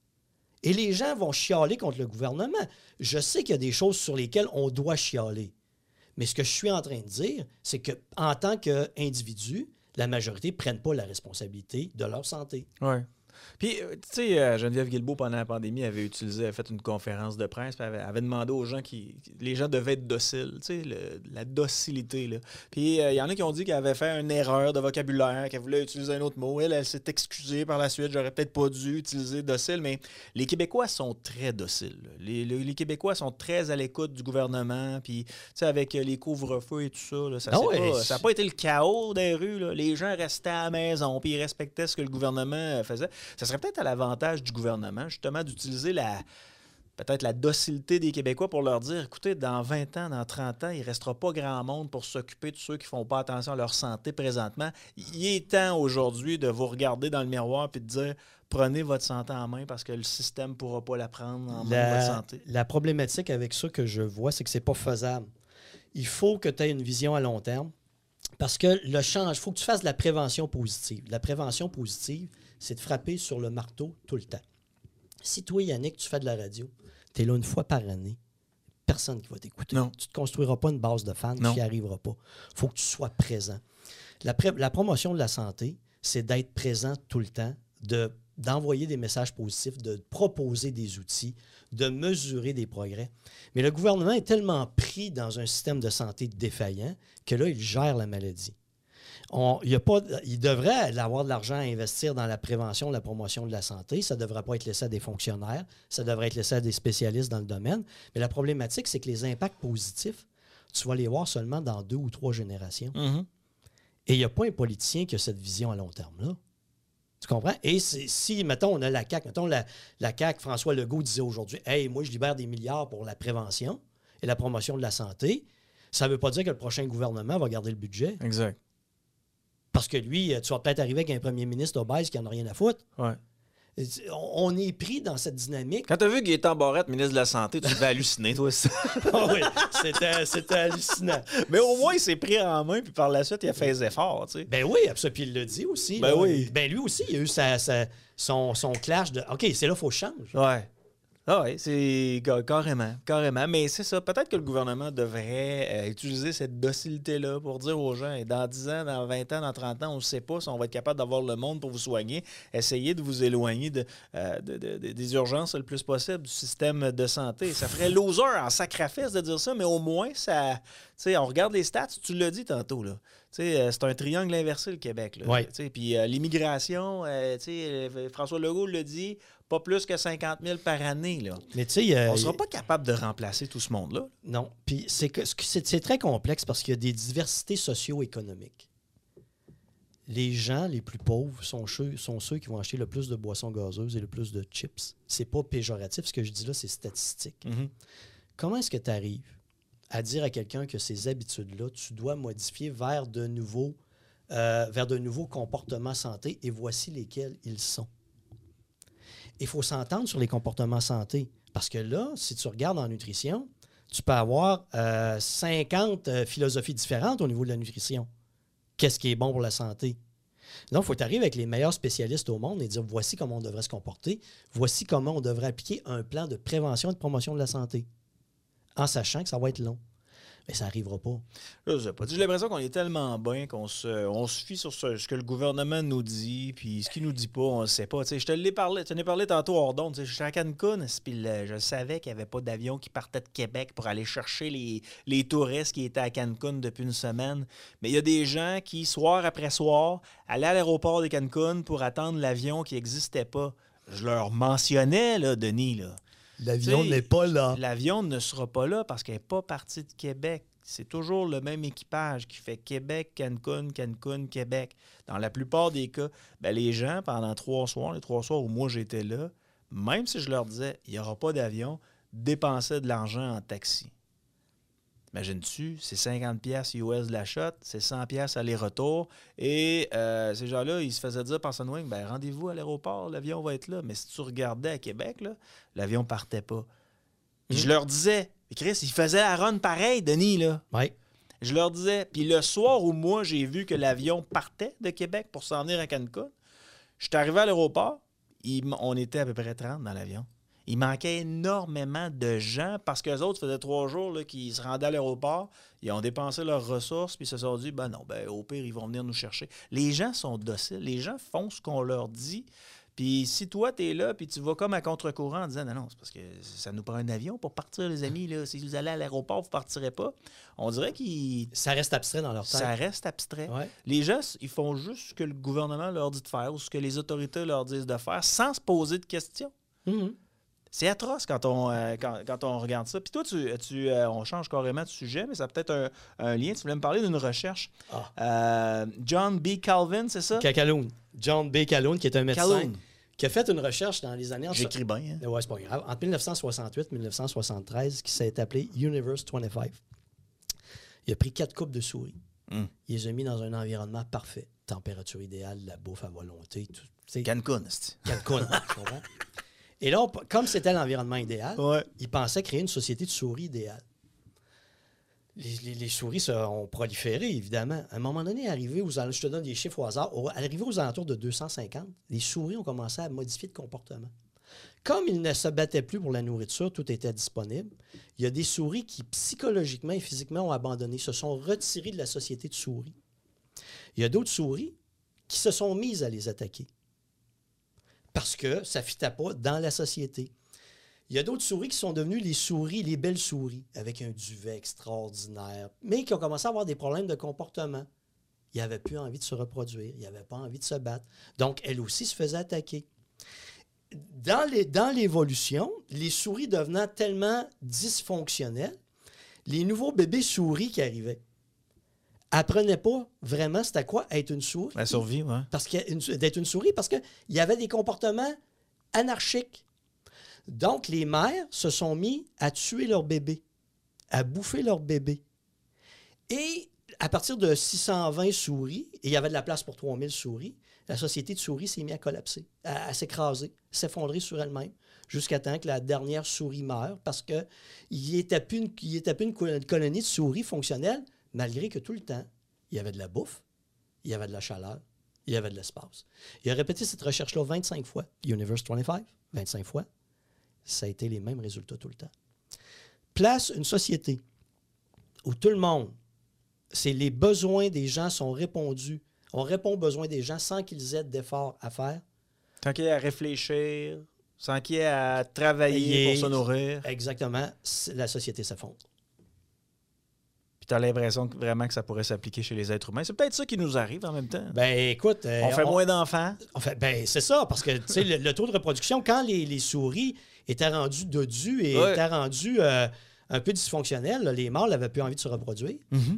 Et les gens vont chialer contre le gouvernement. Je sais qu'il y a des choses sur lesquelles on doit chialer. Mais ce que je suis en train de dire, c'est qu'en tant qu'individu, la majorité ne prenne pas la responsabilité de leur santé. Oui. Puis, tu sais, Geneviève Guilbeault, pendant la pandémie, avait fait une conférence de presse, puis avait demandé aux gens les gens devaient être dociles, tu sais, la docilité, là. Puis, il y en a qui ont dit qu'elle avait fait une erreur de vocabulaire, qu'elle voulait utiliser un autre mot. Elle s'est excusée par la suite, j'aurais peut-être pas dû utiliser docile, mais les Québécois sont très dociles. Les Québécois sont très à l'écoute du gouvernement, puis, tu sais, avec les couvre-feux et tout ça, là, ça n'a pas été le chaos des rues, là. Les gens restaient à la maison, puis ils respectaient ce que le gouvernement faisait. Ça serait peut-être à l'avantage du gouvernement, justement, d'utiliser peut-être la docilité des Québécois pour leur dire, écoutez, dans 20 ans, dans 30 ans, il ne restera pas grand monde pour s'occuper de ceux qui ne font pas attention à leur santé présentement. Il est temps aujourd'hui de vous regarder dans le miroir et de dire, prenez votre santé en main parce que le système ne pourra pas la prendre en main, votre santé. La problématique avec ça que je vois, c'est que ce n'est pas faisable. Il faut que tu aies une vision à long terme parce que il faut que tu fasses de la prévention positive. La prévention positive, c'est de frapper sur le marteau tout le temps. Si toi, Yannick, tu fais de la radio, tu es là une fois par année, personne qui va t'écouter. Non. Tu ne te construiras pas une base de fans, tu n'y arriveras pas. Il faut que tu sois présent. La promotion de la santé, c'est d'être présent tout le temps, d'envoyer des messages positifs, de proposer des outils, de mesurer des progrès. Mais le gouvernement est tellement pris dans un système de santé défaillant que là, il gère la maladie. Il devrait avoir de l'argent à investir dans la prévention, la promotion de la santé. Ça ne devrait pas être laissé à des fonctionnaires. Ça devrait être laissé à des spécialistes dans le domaine. Mais la problématique, c'est que les impacts positifs, tu vas les voir seulement dans 2 ou 3 générations. Mm-hmm. Et il n'y a pas un politicien qui a cette vision à long terme-là. Tu comprends? Et si, mettons, on a la CAQ, mettons, la CAQ, François Legault disait aujourd'hui, « Hey, moi, je libère des milliards pour la prévention et la promotion de la santé », ça ne veut pas dire que le prochain gouvernement va garder le budget. Exact. Parce que lui, tu vas peut-être arriver avec un premier ministre obèse qui n'en a rien à foutre. Ouais. On est pris dans cette dynamique. Quand tu as vu Gaétan Barrette, ministre de la Santé, tu devais halluciner, toi. Oh oui, c'était hallucinant. Mais au moins, il s'est pris en main, puis par la suite, il a fait des efforts, tu sais. Ben oui, absolument. Puis il l'a dit aussi. Ben là. oui. Ben lui aussi, il a eu son clash de « OK, c'est là qu'il faut changer. » Ouais. Ah oui, c'est carrément. Mais c'est ça. Peut-être que le gouvernement devrait utiliser cette docilité-là pour dire aux gens, et dans 10 ans, dans 20 ans, dans 30 ans, on ne sait pas si on va être capable d'avoir le monde pour vous soigner. Essayez de vous éloigner des urgences le plus possible du système de santé. Ça ferait loser en sacrifice de dire ça, mais au moins, ça... Tu sais, on regarde les stats, tu l'as dit tantôt, là. C'est un triangle inversé, le Québec. Là, ouais. Puis l'immigration, François Legault l'a dit, pas plus que 50 000 par année. Là. Mais on ne sera pas capable de remplacer tout ce monde-là. Non. Puis c'est très complexe parce qu'il y a des diversités socio-économiques. Les gens les plus pauvres sont ceux qui vont acheter le plus de boissons gazeuses et le plus de chips. C'est pas péjoratif. Ce que je dis là, c'est statistique. Mm-hmm. Comment est-ce que tu arrives à dire à quelqu'un que ces habitudes-là, tu dois modifier vers de nouveaux comportements santé, et voici lesquels ils sont. Il faut s'entendre sur les comportements santé, parce que là, si tu regardes en nutrition, tu peux avoir 50 philosophies différentes au niveau de la nutrition. Qu'est-ce qui est bon pour la santé? Donc, il faut arriver avec les meilleurs spécialistes au monde et dire voici comment on devrait se comporter, voici comment on devrait appliquer un plan de prévention et de promotion de la santé, en sachant que ça va être long. Mais ça n'arrivera pas. Je sais pas. J'ai l'impression qu'on est tellement bien qu'on on se fie sur ce que le gouvernement nous dit, puis ce qu'il nous dit pas, on ne sait pas. Je te l'ai parlé, tu en as parlé tantôt hors d'onde. Je suis à Cancun, puis je savais qu'il n'y avait pas d'avion qui partait de Québec pour aller chercher les touristes qui étaient à Cancun depuis une semaine. Mais il y a des gens qui, soir après soir, allaient à l'aéroport de Cancun pour attendre l'avion qui n'existait pas. Je leur mentionnais, là, Denis, là. L'avion n'est pas là. L'avion ne sera pas là parce qu'elle n'est pas partie de Québec. C'est toujours le même équipage qui fait Québec, Cancun, Cancun, Québec. Dans la plupart des cas, les gens, pendant les 3 soirs où moi j'étais là, même si je leur disais il n'y aura pas d'avion, dépensaient de l'argent en taxi. Imagines-tu, c'est 50$ US de la shot, c'est 100$ aller-retour. Et ces gens-là, ils se faisaient dire par Sunwing, rendez-vous à l'aéroport, l'avion va être là. Mais si tu regardais à Québec, là, l'avion ne partait pas. Puis je leur disais, Chris, ils faisaient la run pareil, Denis, là. Oui. Je leur disais, puis le soir où moi, j'ai vu que l'avion partait de Québec pour s'en venir à Cancun, je suis arrivé à l'aéroport, on était à peu près 30 dans l'avion. Il manquait énormément de gens parce qu'eux autres, ça faisait 3 jours là, qu'ils se rendaient à l'aéroport, ils ont dépensé leurs ressources, puis ils se sont dit, au pire, ils vont venir nous chercher. Les gens sont dociles, les gens font ce qu'on leur dit. Puis si toi, tu es là, puis tu vas comme à contre-courant en disant, non, c'est parce que ça nous prend un avion pour partir, les amis. Là. Si vous allez à l'aéroport, vous ne partirez pas. On dirait qu'ils... Ça reste abstrait dans leur tête. Ça reste abstrait. Ouais. Les gens, ils font juste ce que le gouvernement leur dit de faire ou ce que les autorités leur disent de faire sans se poser de questions. Mm-hmm. C'est atroce quand on regarde ça. Puis toi, on change carrément de sujet, mais ça a peut-être un lien. Tu voulais me parler d'une recherche. John B. Calhoun, c'est ça? Calhoun. John B. Calhoun, qui est un médecin Calhoun. Qui a fait une recherche dans les années... J'écris bien. Hein? Ouais, c'est pas grave. Entre 1968 et 1973, qui s'est appelé Universe 25. Il a pris 4 coupes de souris. Il les a mis dans un environnement parfait. Température idéale, la bouffe à volonté. Tout, Cancun, c'est Cancun, tu comprends? Et là, comme c'était l'environnement idéal, il pensait créer une société de souris idéale. Les souris ont proliféré, évidemment. À un moment donné, je te donne des chiffres au hasard, arrivé aux alentours de 250, les souris ont commencé à modifier de comportement. Comme ils ne se battaient plus pour la nourriture, tout était disponible, il y a des souris qui, psychologiquement et physiquement, ont abandonné, se sont retirées de la société de souris. Il y a d'autres souris qui se sont mises à les attaquer parce que ça ne fitait pas dans la société. Il y a d'autres souris qui sont devenues les belles souris, avec un duvet extraordinaire, mais qui ont commencé à avoir des problèmes de comportement. il n'avait plus envie de se reproduire, il n'avait pas envie de se battre. Donc, elle aussi se faisait attaquer. Dans l'évolution, les souris devenant tellement dysfonctionnelles, les nouveaux bébés souris qui arrivaient apprenaient pas vraiment c'était quoi être une souris. La survie, oui. D'être une souris, parce qu'il y avait des comportements anarchiques. Donc, les mères se sont mis à tuer leurs bébés, à bouffer leurs bébés. Et à partir de 620 souris, et il y avait de la place pour 3000 souris, la société de souris s'est mise à collapser, à s'écraser, s'effondrer sur elle-même, jusqu'à temps que la dernière souris meure, parce qu'il n'était plus une colonie de souris fonctionnelle, malgré que tout le temps, il y avait de la bouffe, il y avait de la chaleur, il y avait de l'espace. Il a répété cette recherche-là 25 fois. Universe 25, 25 fois. Ça a été les mêmes résultats tout le temps. Place une société où tout le monde, c'est les besoins des gens sont répondus. On répond aux besoins des gens sans qu'ils aient d'efforts à faire. Sans qu'il y ait à réfléchir, sans qu'il y ait à travailler pour se nourrir. Exactement. La société s'effondre. Puis tu as l'impression vraiment que ça pourrait s'appliquer chez les êtres humains. C'est peut-être ça qui nous arrive en même temps. Ben écoute... on fait moins d'enfants. C'est ça, parce que le taux de reproduction, quand les souris étaient rendues dodues et étaient rendues un peu dysfonctionnelles, là, les mâles n'avaient plus envie de se reproduire. Mm-hmm.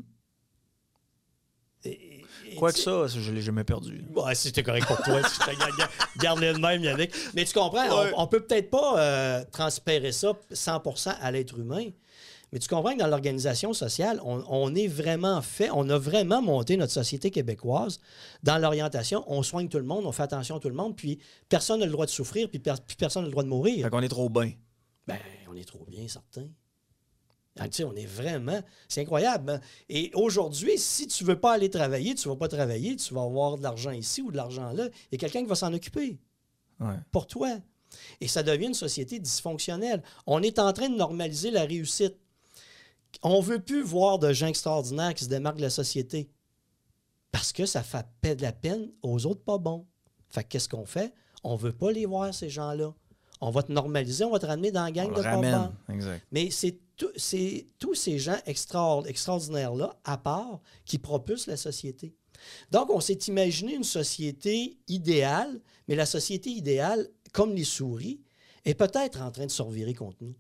Quoi que ça, je l'ai jamais perdu. Ouais, c'était correct pour toi. Garde-le de même, Yannick. Mais tu comprends, on peut peut-être pas transférer ça 100% à l'être humain. Mais tu comprends que dans l'organisation sociale, on a vraiment monté notre société québécoise dans l'orientation. On soigne tout le monde, on fait attention à tout le monde, puis personne n'a le droit de souffrir, puis personne n'a le droit de mourir. Fait qu'on est trop bien. Ben, on est trop bien, certain. Tu sais, on est vraiment... C'est incroyable. Hein? Et aujourd'hui, si tu ne veux pas aller travailler, tu ne vas pas travailler, tu vas avoir de l'argent ici ou de l'argent là. Il y a quelqu'un qui va s'en occuper pour toi. Et ça devient une société dysfonctionnelle. On est en train de normaliser la réussite. On ne veut plus voir de gens extraordinaires qui se démarquent de la société parce que ça fait de la peine aux autres pas bons. Fait que qu'est-ce qu'on fait? On ne veut pas les voir, ces gens-là. On va te normaliser, on va te ramener dans la gang de pas bons. Exact. Mais c'est tous ces gens extraordinaires-là, à part, qui propulsent la société. Donc, on s'est imaginé une société idéale, mais la société idéale, comme les souris, est peut-être en train de se revirer contre nous.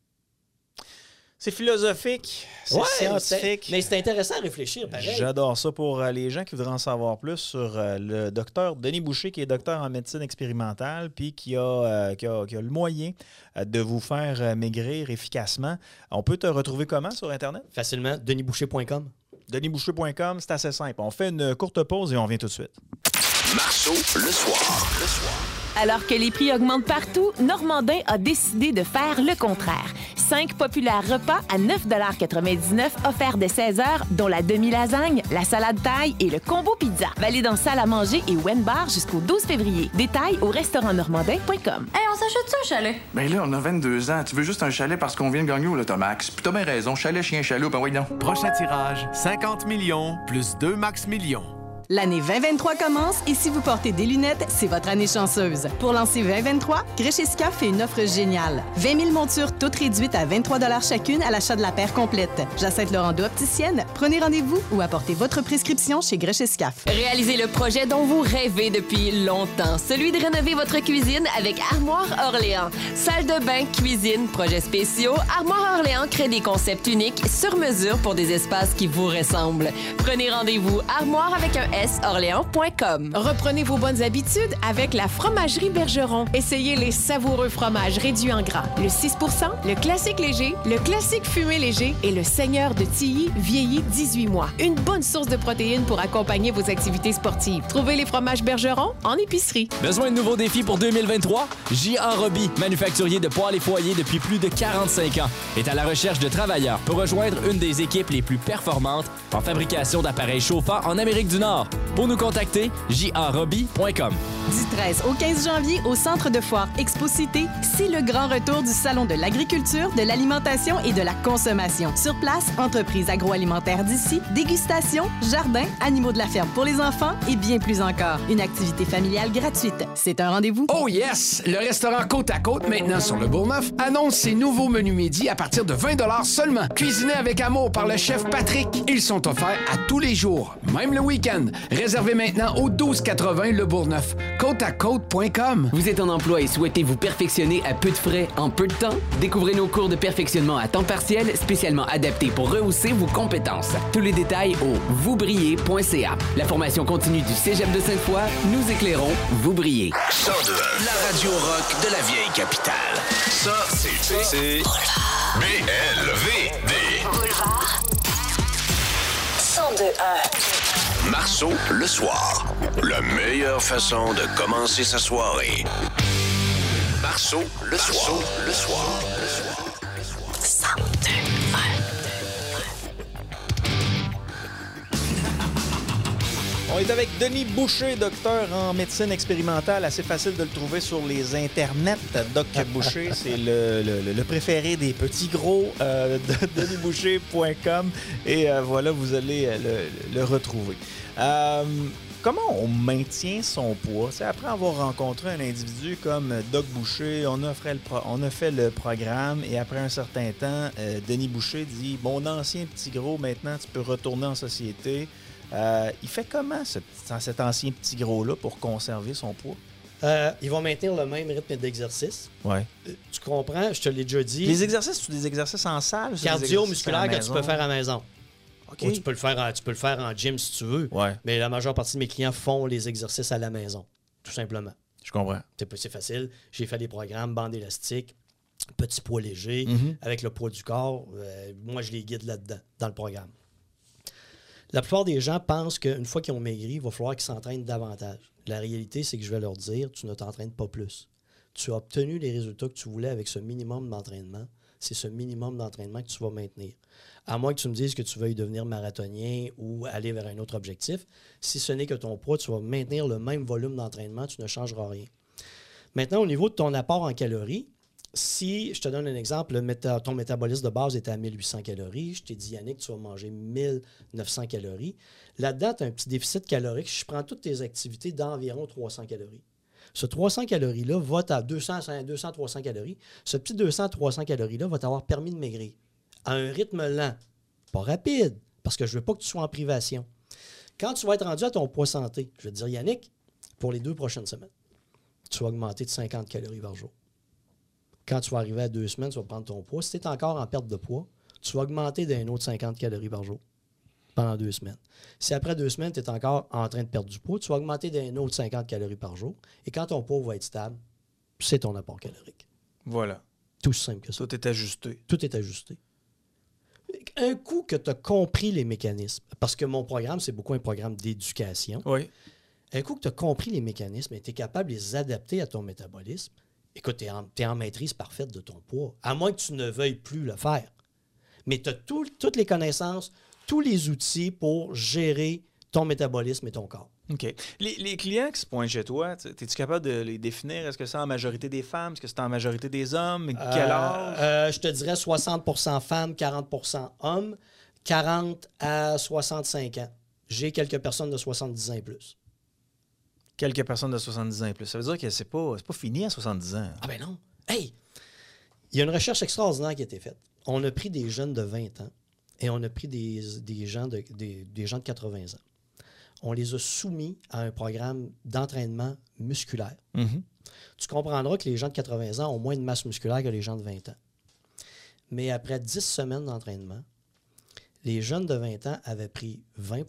C'est philosophique, c'est scientifique. Mais c'est intéressant à réfléchir, pareil. J'adore ça pour les gens qui voudraient en savoir plus sur le docteur Denis Boucher, qui est docteur en médecine expérimentale, puis qui a le moyen de vous faire maigrir efficacement. On peut te retrouver comment sur Internet? Facilement, denisboucher.com. denisboucher.com, c'est assez simple. On fait une courte pause et on revient tout de suite. Marceau, le soir. Alors que les prix augmentent partout, Normandin a décidé de faire le contraire. 5 populaires repas à 9,99 $ offerts dès 16 h, dont la demi-lasagne, la salade thaï et le combo pizza. Valide en salle à manger et Wen Bar jusqu'au 12 février. Détails au restaurantnormandin.com. Hey, on s'achète ça, un chalet? Ben là, on a 22 ans. Tu veux juste un chalet parce qu'on vient de gagner au Lotomax. Puis t'as bien raison. Chalet, chien, chaloupe, ben oui, non. Prochain tirage, 50 millions plus 2 max millions. L'année 2023 commence et si vous portez des lunettes, c'est votre année chanceuse. Pour lancer 2023, Gréchesca fait une offre géniale. 20 000 montures toutes réduites à 23 $ chacune à l'achat de la paire complète. Jacinthe Laurent opticienne, prenez rendez-vous ou apportez votre prescription chez Gréchesca. Réalisez le projet dont vous rêvez depuis longtemps, celui de rénover votre cuisine avec Armoire Orléans. Salle de bain, cuisine, projets spéciaux, Armoire Orléans crée des concepts uniques sur mesure pour des espaces qui vous ressemblent. Prenez rendez-vous Armoire avec un Orléans.com. Reprenez vos bonnes habitudes avec la Fromagerie Bergeron. Essayez les savoureux fromages réduits en gras. Le 6 %, le classique léger, le classique fumé léger et le Seigneur de Tilly vieilli 18 mois. Une bonne source de protéines pour accompagner vos activités sportives. Trouvez les fromages Bergeron en épicerie. Besoin de nouveaux défis pour 2023? J.A. Roby, manufacturier de poêles et foyers depuis plus de 45 ans, est à la recherche de travailleurs pour rejoindre une des équipes les plus performantes en fabrication d'appareils chauffants en Amérique du Nord. Pour nous contacter, jrhobby.com. Du 13 au 15 janvier, au Centre de foire Expo-Cité, c'est le grand retour du Salon de l'agriculture, de l'alimentation et de la consommation. Sur place, entreprises agroalimentaires d'ici, dégustation, jardin, animaux de la ferme pour les enfants et bien plus encore. Une activité familiale gratuite. C'est un rendez-vous. Oh yes! Le restaurant Côte à Côte, maintenant sur le Bourgneuf, annonce ses nouveaux menus midi à partir de 20 seulement. Cuisinés avec amour par le chef Patrick. Ils sont offerts à tous les jours, même le week-end. Réservez maintenant au 1280 Le Bourgneuf. côteacôte.com. Vous êtes en emploi et souhaitez vous perfectionner à peu de frais en peu de temps? Découvrez nos cours de perfectionnement à temps partiel spécialement adaptés pour rehausser vos compétences. Tous les détails au vousbriller.ca. La formation continue du Cégep de Sainte-Foy, nous éclairons, vous brillez. 102, la radio rock de la vieille capitale. Ça, c'est BLVD. Boulevard. 102.1. Marceau, le soir. La meilleure façon de commencer sa soirée. Marceau, le soir. Le soir. 102.1. On est avec Denis Boucher, docteur en médecine expérimentale. Assez facile de le trouver sur les internets. Doc Boucher, c'est le préféré des petits gros de denisboucher.com. Et voilà, vous allez le retrouver. Comment on maintient son poids? C'est après avoir rencontré un individu comme Doc Boucher, on a fait le programme et après un certain temps, Denis Boucher dit « Mon ancien petit gros, maintenant, tu peux retourner en société. » Il fait comment, cet ancien petit gros-là, pour conserver son poids? Ils vont maintenir le même rythme d'exercice. Ouais. Tu comprends? Je te l'ai déjà dit. Les exercices, c'est des exercices en salle? Cardio-musculaire que tu peux faire à la maison. Okay. Ou tu peux le faire en gym si tu veux. Ouais. Mais la majeure partie de mes clients font les exercices à la maison, tout simplement. Je comprends. C'est facile. J'ai fait des programmes, bande élastique, petit poids léger, avec le poids du corps. Moi, je les guide là-dedans, dans le programme. La plupart des gens pensent qu'une fois qu'ils ont maigri, il va falloir qu'ils s'entraînent davantage. La réalité, c'est que je vais leur dire, tu ne t'entraînes pas plus. Tu as obtenu les résultats que tu voulais avec ce minimum d'entraînement. C'est ce minimum d'entraînement que tu vas maintenir. À moins que tu me dises que tu veuilles devenir marathonien ou aller vers un autre objectif, si ce n'est que ton poids, tu vas maintenir le même volume d'entraînement, tu ne changeras rien. Maintenant, au niveau de ton apport en calories, si, je te donne un exemple, ton métabolisme de base était à 1800 calories, je t'ai dit, Yannick, tu vas manger 1900 calories. Là-dedans, tu as un petit déficit calorique. Je prends toutes tes activités d'environ 300 calories. Ce 300 calories-là va à 200-300 calories. Ce petit 200-300 calories-là va t'avoir permis de maigrir à un rythme lent, pas rapide, parce que je ne veux pas que tu sois en privation. Quand tu vas être rendu à ton poids santé, je vais te dire, Yannick, pour les 2 prochaines semaines, tu vas augmenter de 50 calories par jour. Quand tu vas arriver à 2 semaines, tu vas prendre ton poids. Si tu es encore en perte de poids, tu vas augmenter d'un autre 50 calories par jour pendant 2 semaines. Si après 2 semaines, tu es encore en train de perdre du poids, tu vas augmenter d'un autre 50 calories par jour. Et quand ton poids va être stable, c'est ton apport calorique. Voilà. Tout simple que ça. Tout est ajusté. Tout est ajusté. Un coup que tu as compris les mécanismes, parce que mon programme, c'est beaucoup un programme d'éducation. Oui. Un coup que tu as compris les mécanismes et tu es capable de les adapter à ton métabolisme, écoute, tu es en maîtrise parfaite de ton poids, à moins que tu ne veuilles plus le faire. Mais tu as toutes les connaissances, tous les outils pour gérer ton métabolisme et ton corps. OK. Les clients qui se pointent chez toi, es-tu capable de les définir? Est-ce que c'est en majorité des femmes? Est-ce que c'est en majorité des hommes? Quel âge? Je te dirais 60% femmes, 40% hommes, 40 à 65 ans. J'ai quelques personnes de 70 ans et plus. Quelques personnes de 70 ans et plus. Ça veut dire que c'est pas fini à 70 ans. Ah ben non. Hey! Il y a une recherche extraordinaire qui a été faite. On a pris des jeunes de 20 ans et on a pris des gens de 80 ans. On les a soumis à un programme d'entraînement musculaire. Mm-hmm. Tu comprendras que les gens de 80 ans ont moins de masse musculaire que les gens de 20 ans. Mais après 10 semaines d'entraînement, les jeunes de 20 ans avaient pris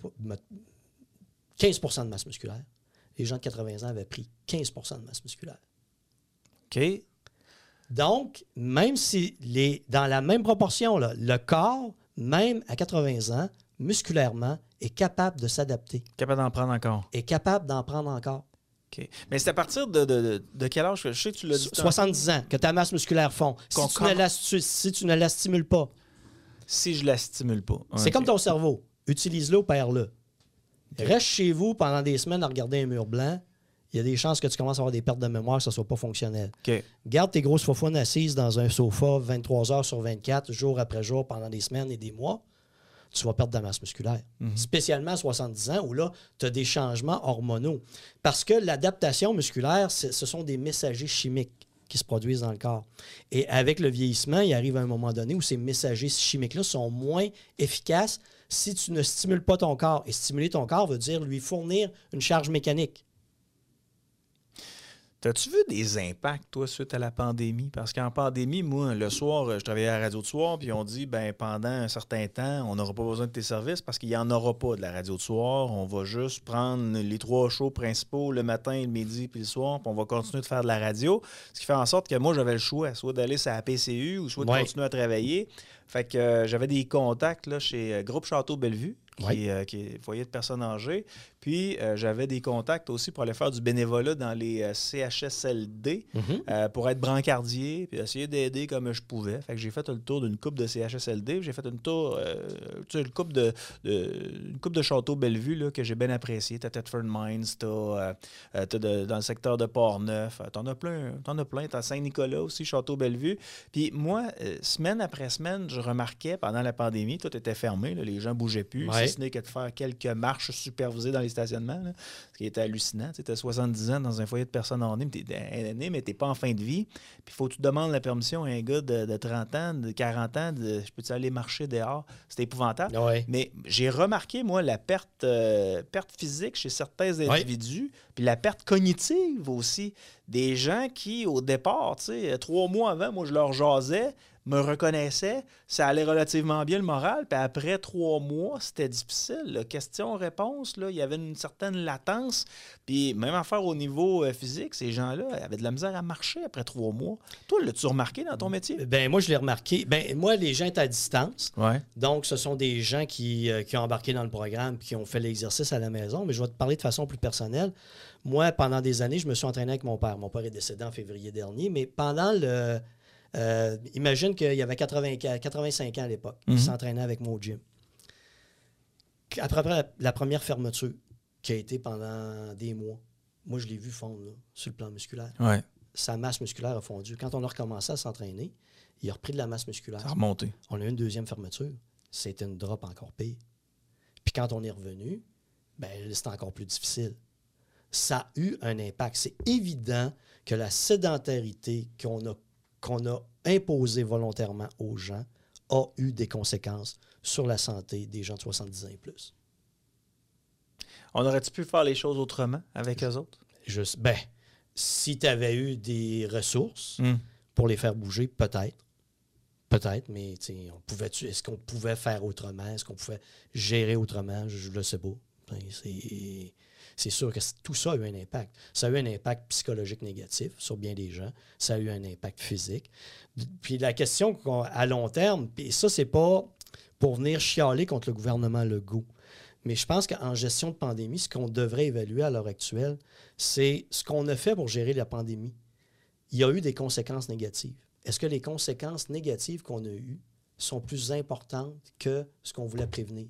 15 % de masse musculaire. Les gens de 80 ans avaient pris 15 % de masse musculaire. OK. Donc, même si dans la même proportion, là, le corps, même à 80 ans, musculairement, est capable de s'adapter. Capable d'en prendre encore. Est capable d'en prendre encore. OK. Mais c'est à partir de quel âge? Je sais que tu l'as dit. 70 ans, que ta masse musculaire fond. Si tu ne la stimules pas. Si je la stimule pas. C'est comme ton cerveau. Utilise-le ou perds-le. Reste chez vous pendant des semaines à regarder un mur blanc. Il y a des chances que tu commences à avoir des pertes de mémoire, que ça ne soit pas fonctionnel. OK. Garde tes grosses faufounes assises dans un sofa 23 heures sur 24, jour après jour, pendant des semaines et des mois. Tu vas perdre de la masse musculaire. Spécialement à 70 ans, où là, tu as des changements hormonaux. Parce que l'adaptation musculaire, ce sont des messagers chimiques qui se produisent dans le corps. Et avec le vieillissement, il arrive à un moment donné où ces messagers chimiques-là sont moins efficaces si tu ne stimules pas ton corps. Et stimuler ton corps veut dire lui fournir une charge mécanique. T'as-tu vu des impacts, toi, suite à la pandémie? Parce qu'en pandémie, moi, le soir, je travaillais à la radio de soir, puis on dit, ben pendant un certain temps, on n'aura pas besoin de tes services parce qu'il n'y en aura pas de la radio de soir. On va juste prendre les 3 shows principaux le matin, le midi, puis le soir, puis on va continuer de faire de la radio. Ce qui fait en sorte que moi, j'avais le choix, soit d'aller sur la PCU ou soit de continuer à travailler. Fait que j'avais des contacts là, chez Groupe Château-Bellevue, qui est foyer de personnes âgées. Puis, j'avais des contacts aussi pour aller faire du bénévolat dans les CHSLD pour être brancardier puis essayer d'aider comme je pouvais. Fait que j'ai fait le tour d'une coupe de CHSLD. J'ai fait une coupe de Château-Bellevue là, que j'ai bien apprécié. T'as Thetford Mines, t'as dans le secteur de Port-Neuf. T'en as plein. T'as Saint-Nicolas aussi, Château-Bellevue. Puis moi, semaine après semaine, je remarquais pendant la pandémie, tout était fermé. Là, les gens ne bougeaient plus. Si ce n'est que de faire quelques marches supervisées dans les stationnements, là, ce qui était hallucinant. Tu as 70 ans dans un foyer de personnes aînées, mais tu n'es pas en fin de vie. Puis il faut que tu demandes la permission à un gars de 30 ans, de 40 ans, je peux-tu aller marcher dehors? C'était épouvantable. Mais j'ai remarqué, moi, la perte physique chez certains individus, puis la perte cognitive aussi. Des gens qui, au départ, 3 mois avant, moi, je leur jasais, me reconnaissait, ça allait relativement bien le moral, puis après 3 mois, c'était difficile. Question-réponse, il y avait une certaine latence, puis même affaire au niveau physique, ces gens-là avaient de la misère à marcher après 3 mois. Toi, l'as-tu remarqué dans ton métier? Ben moi, je l'ai remarqué. Ben moi, les gens étaient à distance. Donc, ce sont des gens qui ont embarqué dans le programme puis qui ont fait l'exercice à la maison, mais je vais te parler de façon plus personnelle. Moi, pendant des années, je me suis entraîné avec mon père. Mon père est décédé en février dernier, mais pendant le... imagine qu'il y avait 85 ans à l'époque. Il s'entraînait avec moi au gym. Après la première fermeture, qui a été pendant des mois, moi, je l'ai vu fondre là, sur le plan musculaire. Sa masse musculaire a fondu. Quand on a recommencé à s'entraîner, il a repris de la masse musculaire. Ça a remonté. On a eu une deuxième fermeture. C'était une drop encore pire. Puis quand on est revenu, ben c'était encore plus difficile. Ça a eu un impact. C'est évident que la sédentarité qu'on a imposé volontairement aux gens a eu des conséquences sur la santé des gens de 70 ans et plus. On aurait-tu pu faire les choses autrement avec eux autres? Si tu avais eu des ressources pour les faire bouger, peut-être. Peut-être, mais est-ce qu'on pouvait faire autrement? Est-ce qu'on pouvait gérer autrement? Je ne le sais pas. C'est sûr que tout ça a eu un impact. Ça a eu un impact psychologique négatif sur bien des gens. Ça a eu un impact physique. Puis la question à long terme, puis ça, c'est pas pour venir chialer contre le gouvernement Legault. Mais je pense qu'en gestion de pandémie, ce qu'on devrait évaluer à l'heure actuelle, c'est ce qu'on a fait pour gérer la pandémie. Il y a eu des conséquences négatives. Est-ce que les conséquences négatives qu'on a eues sont plus importantes que ce qu'on voulait prévenir?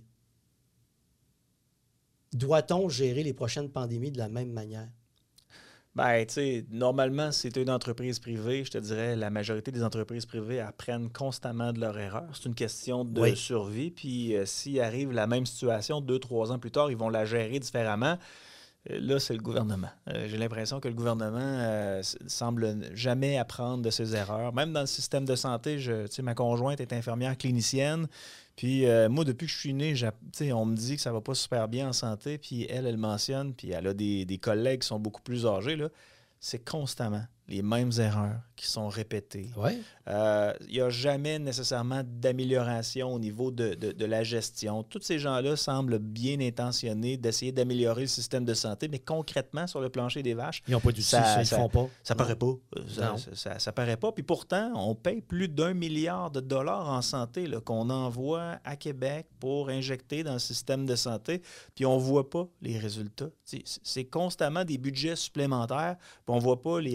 Doit-on gérer les prochaines pandémies de la même manière? Ben, tu sais, normalement, si tu es une entreprise privée, je te dirais, la majorité des entreprises privées apprennent constamment de leurs erreurs. C'est une question de survie. Puis, s'il arrive la même situation 2-3 ans plus tard, ils vont la gérer différemment. Là, c'est le gouvernement. J'ai l'impression que le gouvernement semble jamais apprendre de ses erreurs. Même dans le système de santé, ma conjointe est infirmière clinicienne. Puis moi, depuis que je suis né, on me dit que ça va pas super bien en santé. Puis elle mentionne, puis elle a des collègues qui sont beaucoup plus âgés. Là, c'est constamment les mêmes erreurs qui sont répétées. Il n'y a jamais nécessairement d'amélioration au niveau de la gestion. Tous ces gens-là semblent bien intentionnés d'essayer d'améliorer le système de santé, mais concrètement, sur le plancher des vaches, ils n'ont pas d'outils, ils ne font pas. Ça paraît pas. Ça paraît pas. Puis pourtant, on paye plus d'1 milliard de dollars en santé là, qu'on envoie à Québec pour injecter dans le système de santé, puis on ne voit pas les résultats. C'est constamment des budgets supplémentaires, puis on ne voit pas les résultats. Tu le vois pas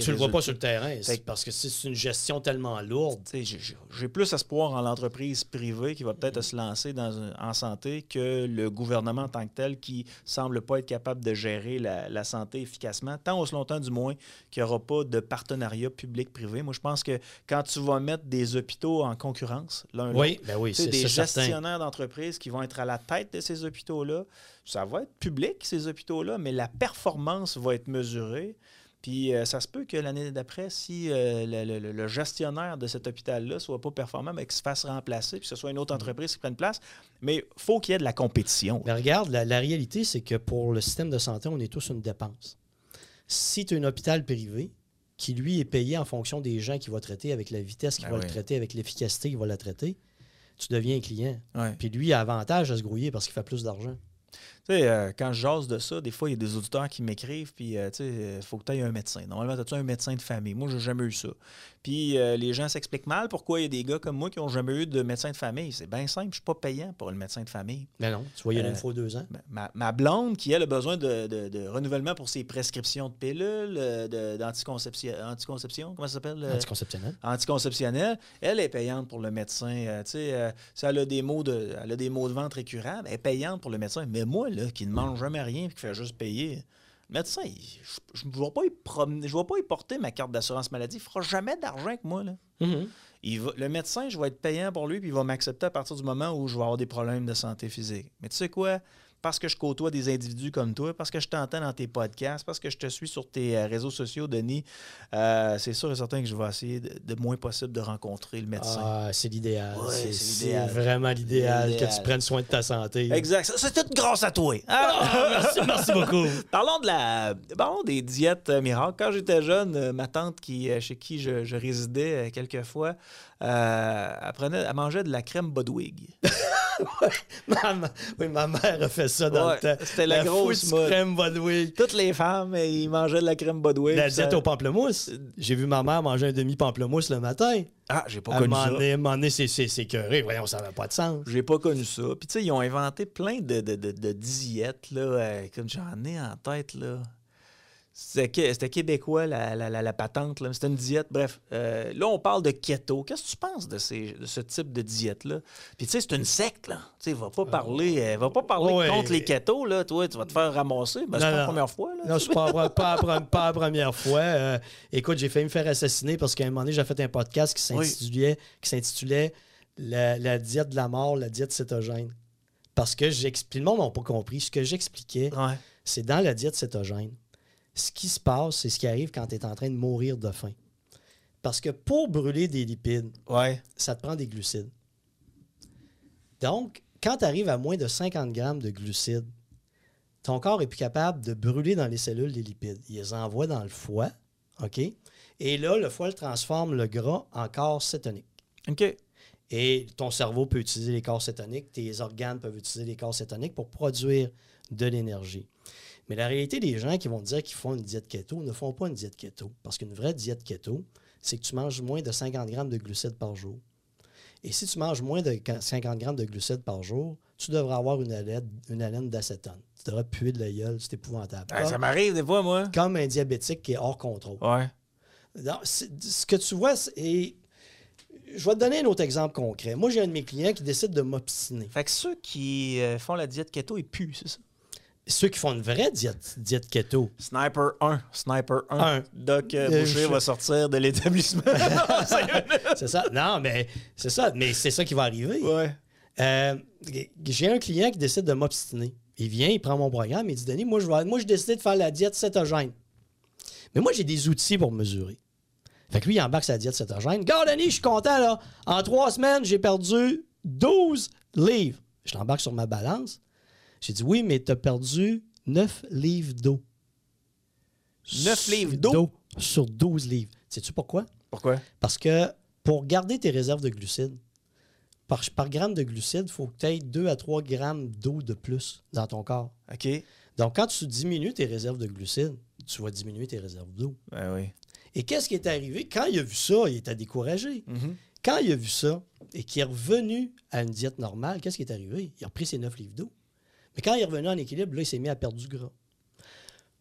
sur le terrain, parce que c'est une gestion tellement lourde. J'ai plus espoir en l'entreprise privée qui va peut-être se lancer en santé que le gouvernement en tant que tel qui semble pas être capable de gérer la santé efficacement, tant aussi longtemps du moins qu'il n'y aura pas de partenariat public-privé. Moi, je pense que quand tu vas mettre des hôpitaux en concurrence, l'un l'autre, c'est des certain. gestionnaires d'entreprises qui vont être à la tête de ces hôpitaux-là, ça va être public, ces hôpitaux-là, mais la performance va être mesurée. Puis ça se peut que l'année d'après, si le gestionnaire de cet hôpital-là ne soit pas performant, mais qu'il se fasse remplacer, puis que ce soit une autre entreprise qui prenne place. Mais il faut qu'il y ait de la compétition. Mais regarde, la réalité, c'est que pour le système de santé, on est tous une dépense. Si tu as un hôpital privé qui, lui, est payé en fonction des gens qu'il va traiter, avec la vitesse qu'il va le traiter, avec l'efficacité qu'il va la traiter, tu deviens un client. Ouais. Puis lui, il a avantage à se grouiller parce qu'il fait plus d'argent. Tu sais, quand je jase de ça, des fois, il y a des auditeurs qui m'écrivent, puis, tu sais, il faut que tu aies un médecin. Normalement, as-tu un médecin de famille? Moi, j'ai jamais eu ça. Puis, les gens s'expliquent mal pourquoi il y a des gars comme moi qui n'ont jamais eu de médecin de famille. C'est bien simple, je ne suis pas payant pour le médecin de famille. Mais non, tu vois, il y a une fois 2 ans. Ma blonde, qui elle, a besoin de renouvellement pour ses prescriptions de pilules, d'anticonception, comment ça s'appelle? Anticonceptionnelle. Elle est payante pour le médecin. Tu sais, si elle a des maux de ventre récurrents, elle est payante pour le médecin. Mais moi, là, qui ne mange jamais rien et qui fait juste payer, le médecin, je ne vais pas y porter ma carte d'assurance maladie. Il ne fera jamais d'argent avec moi. Là. Mm-hmm. Le médecin, je vais être payant pour lui, puis il va m'accepter à partir du moment où je vais avoir des problèmes de santé physique. Mais tu sais quoi? Parce que je côtoie des individus comme toi, parce que je t'entends dans tes podcasts, parce que je te suis sur tes réseaux sociaux, Denis, c'est sûr et certain que je vais essayer de moins possible de rencontrer le médecin. Ah, c'est l'idéal. Ouais, c'est vraiment l'idéal que tu prennes soin de ta santé. Exact. C'est tout grâce à toi. Merci beaucoup. Parlons des diètes miracles. Quand j'étais jeune, ma tante chez qui je résidais quelquefois, elle mangeait de la crème Bodwig. Ma mère a fait ça dans le temps. C'était la grosse mode. Crème Bodwig. Toutes les femmes, ils mangeaient de la crème Bodwig. La diète au pamplemousse. J'ai vu ma mère manger un demi-pamplemousse le matin. Ah, j'ai pas connu ça. À un moment donné, c'est écœuré. Voyons, ça n'avait pas de sens. J'ai pas connu ça. Puis tu sais, ils ont inventé plein de diètes, là, comme j'en ai en tête, là. C'était québécois, la patente. Là. C'était une diète. Bref, là, on parle de keto. Qu'est-ce que tu penses de ce type de diète-là? Puis, tu sais, c'est une secte, là. Tu sais, va pas parler contre les ketos, là. Toi, tu vas te faire ramasser. Ben, c'est pas la première fois, là. Non, c'est pas la première fois. Écoute, j'ai failli me faire assassiner parce qu'à un moment donné, j'ai fait un podcast qui s'intitulait la diète de la mort, la diète cétogène. Parce que le monde n'a pas compris. Ce que j'expliquais, c'est dans la diète cétogène. Ce qui se passe, c'est ce qui arrive quand tu es en train de mourir de faim. Parce que pour brûler des lipides, ça te prend des glucides. Donc, quand tu arrives à moins de 50 grammes de glucides, ton corps est plus capable de brûler dans les cellules les lipides. Il les envoie dans le foie, OK? Et là, le foie transforme le gras en corps cétonique. OK. Et ton cerveau peut utiliser les corps cétoniques, tes organes peuvent utiliser les corps cétoniques pour produire de l'énergie. Mais la réalité des gens qui vont dire qu'ils font une diète keto ne font pas une diète keto. Parce qu'une vraie diète keto, c'est que tu manges moins de 50 grammes de glucides par jour. Et si tu manges moins de 50 grammes de glucides par jour, tu devrais avoir une haleine d'acétone. Tu devrais puer de la gueule, c'est épouvantable. Ça m'arrive des fois, moi. Comme un diabétique qui est hors contrôle. Ouais. Donc, ce que tu vois, je vais te donner un autre exemple concret. Moi, j'ai un de mes clients qui décide de m'obstiner. Fait que ceux qui font la diète keto, ils puent, c'est ça? Ceux qui font une vraie diète keto. Sniper 1. Doc Boucher va sortir de l'établissement. C'est ça. Non, mais c'est ça. Mais c'est ça qui va arriver. Ouais. J'ai un client qui décide de m'obstiner. Il vient, il prend mon programme, il dit, Denis, moi, j'ai décidé de faire la diète cétogène. Mais moi, j'ai des outils pour mesurer. Fait que lui, il embarque sa diète cétogène. Regarde, Denis, je suis content, là. En 3 semaines, j'ai perdu 12 livres. Je l'embarque sur ma balance. J'ai dit, oui, mais tu as perdu 9 livres d'eau. 9 livres d'eau? Sur 12 livres. Sais-tu pourquoi? Pourquoi? Parce que pour garder tes réserves de glucides, par gramme de glucides, il faut que tu aies 2 à 3 grammes d'eau de plus dans ton corps. OK. Donc, quand tu diminues tes réserves de glucides, tu vas diminuer tes réserves d'eau. Ben oui. Et qu'est-ce qui est arrivé? Quand il a vu ça, il était découragé. Mm-hmm. Quand il a vu ça et qu'il est revenu à une diète normale, qu'est-ce qui est arrivé? Il a repris ses 9 livres d'eau. Mais quand il est revenu en équilibre, là, il s'est mis à perdre du gras.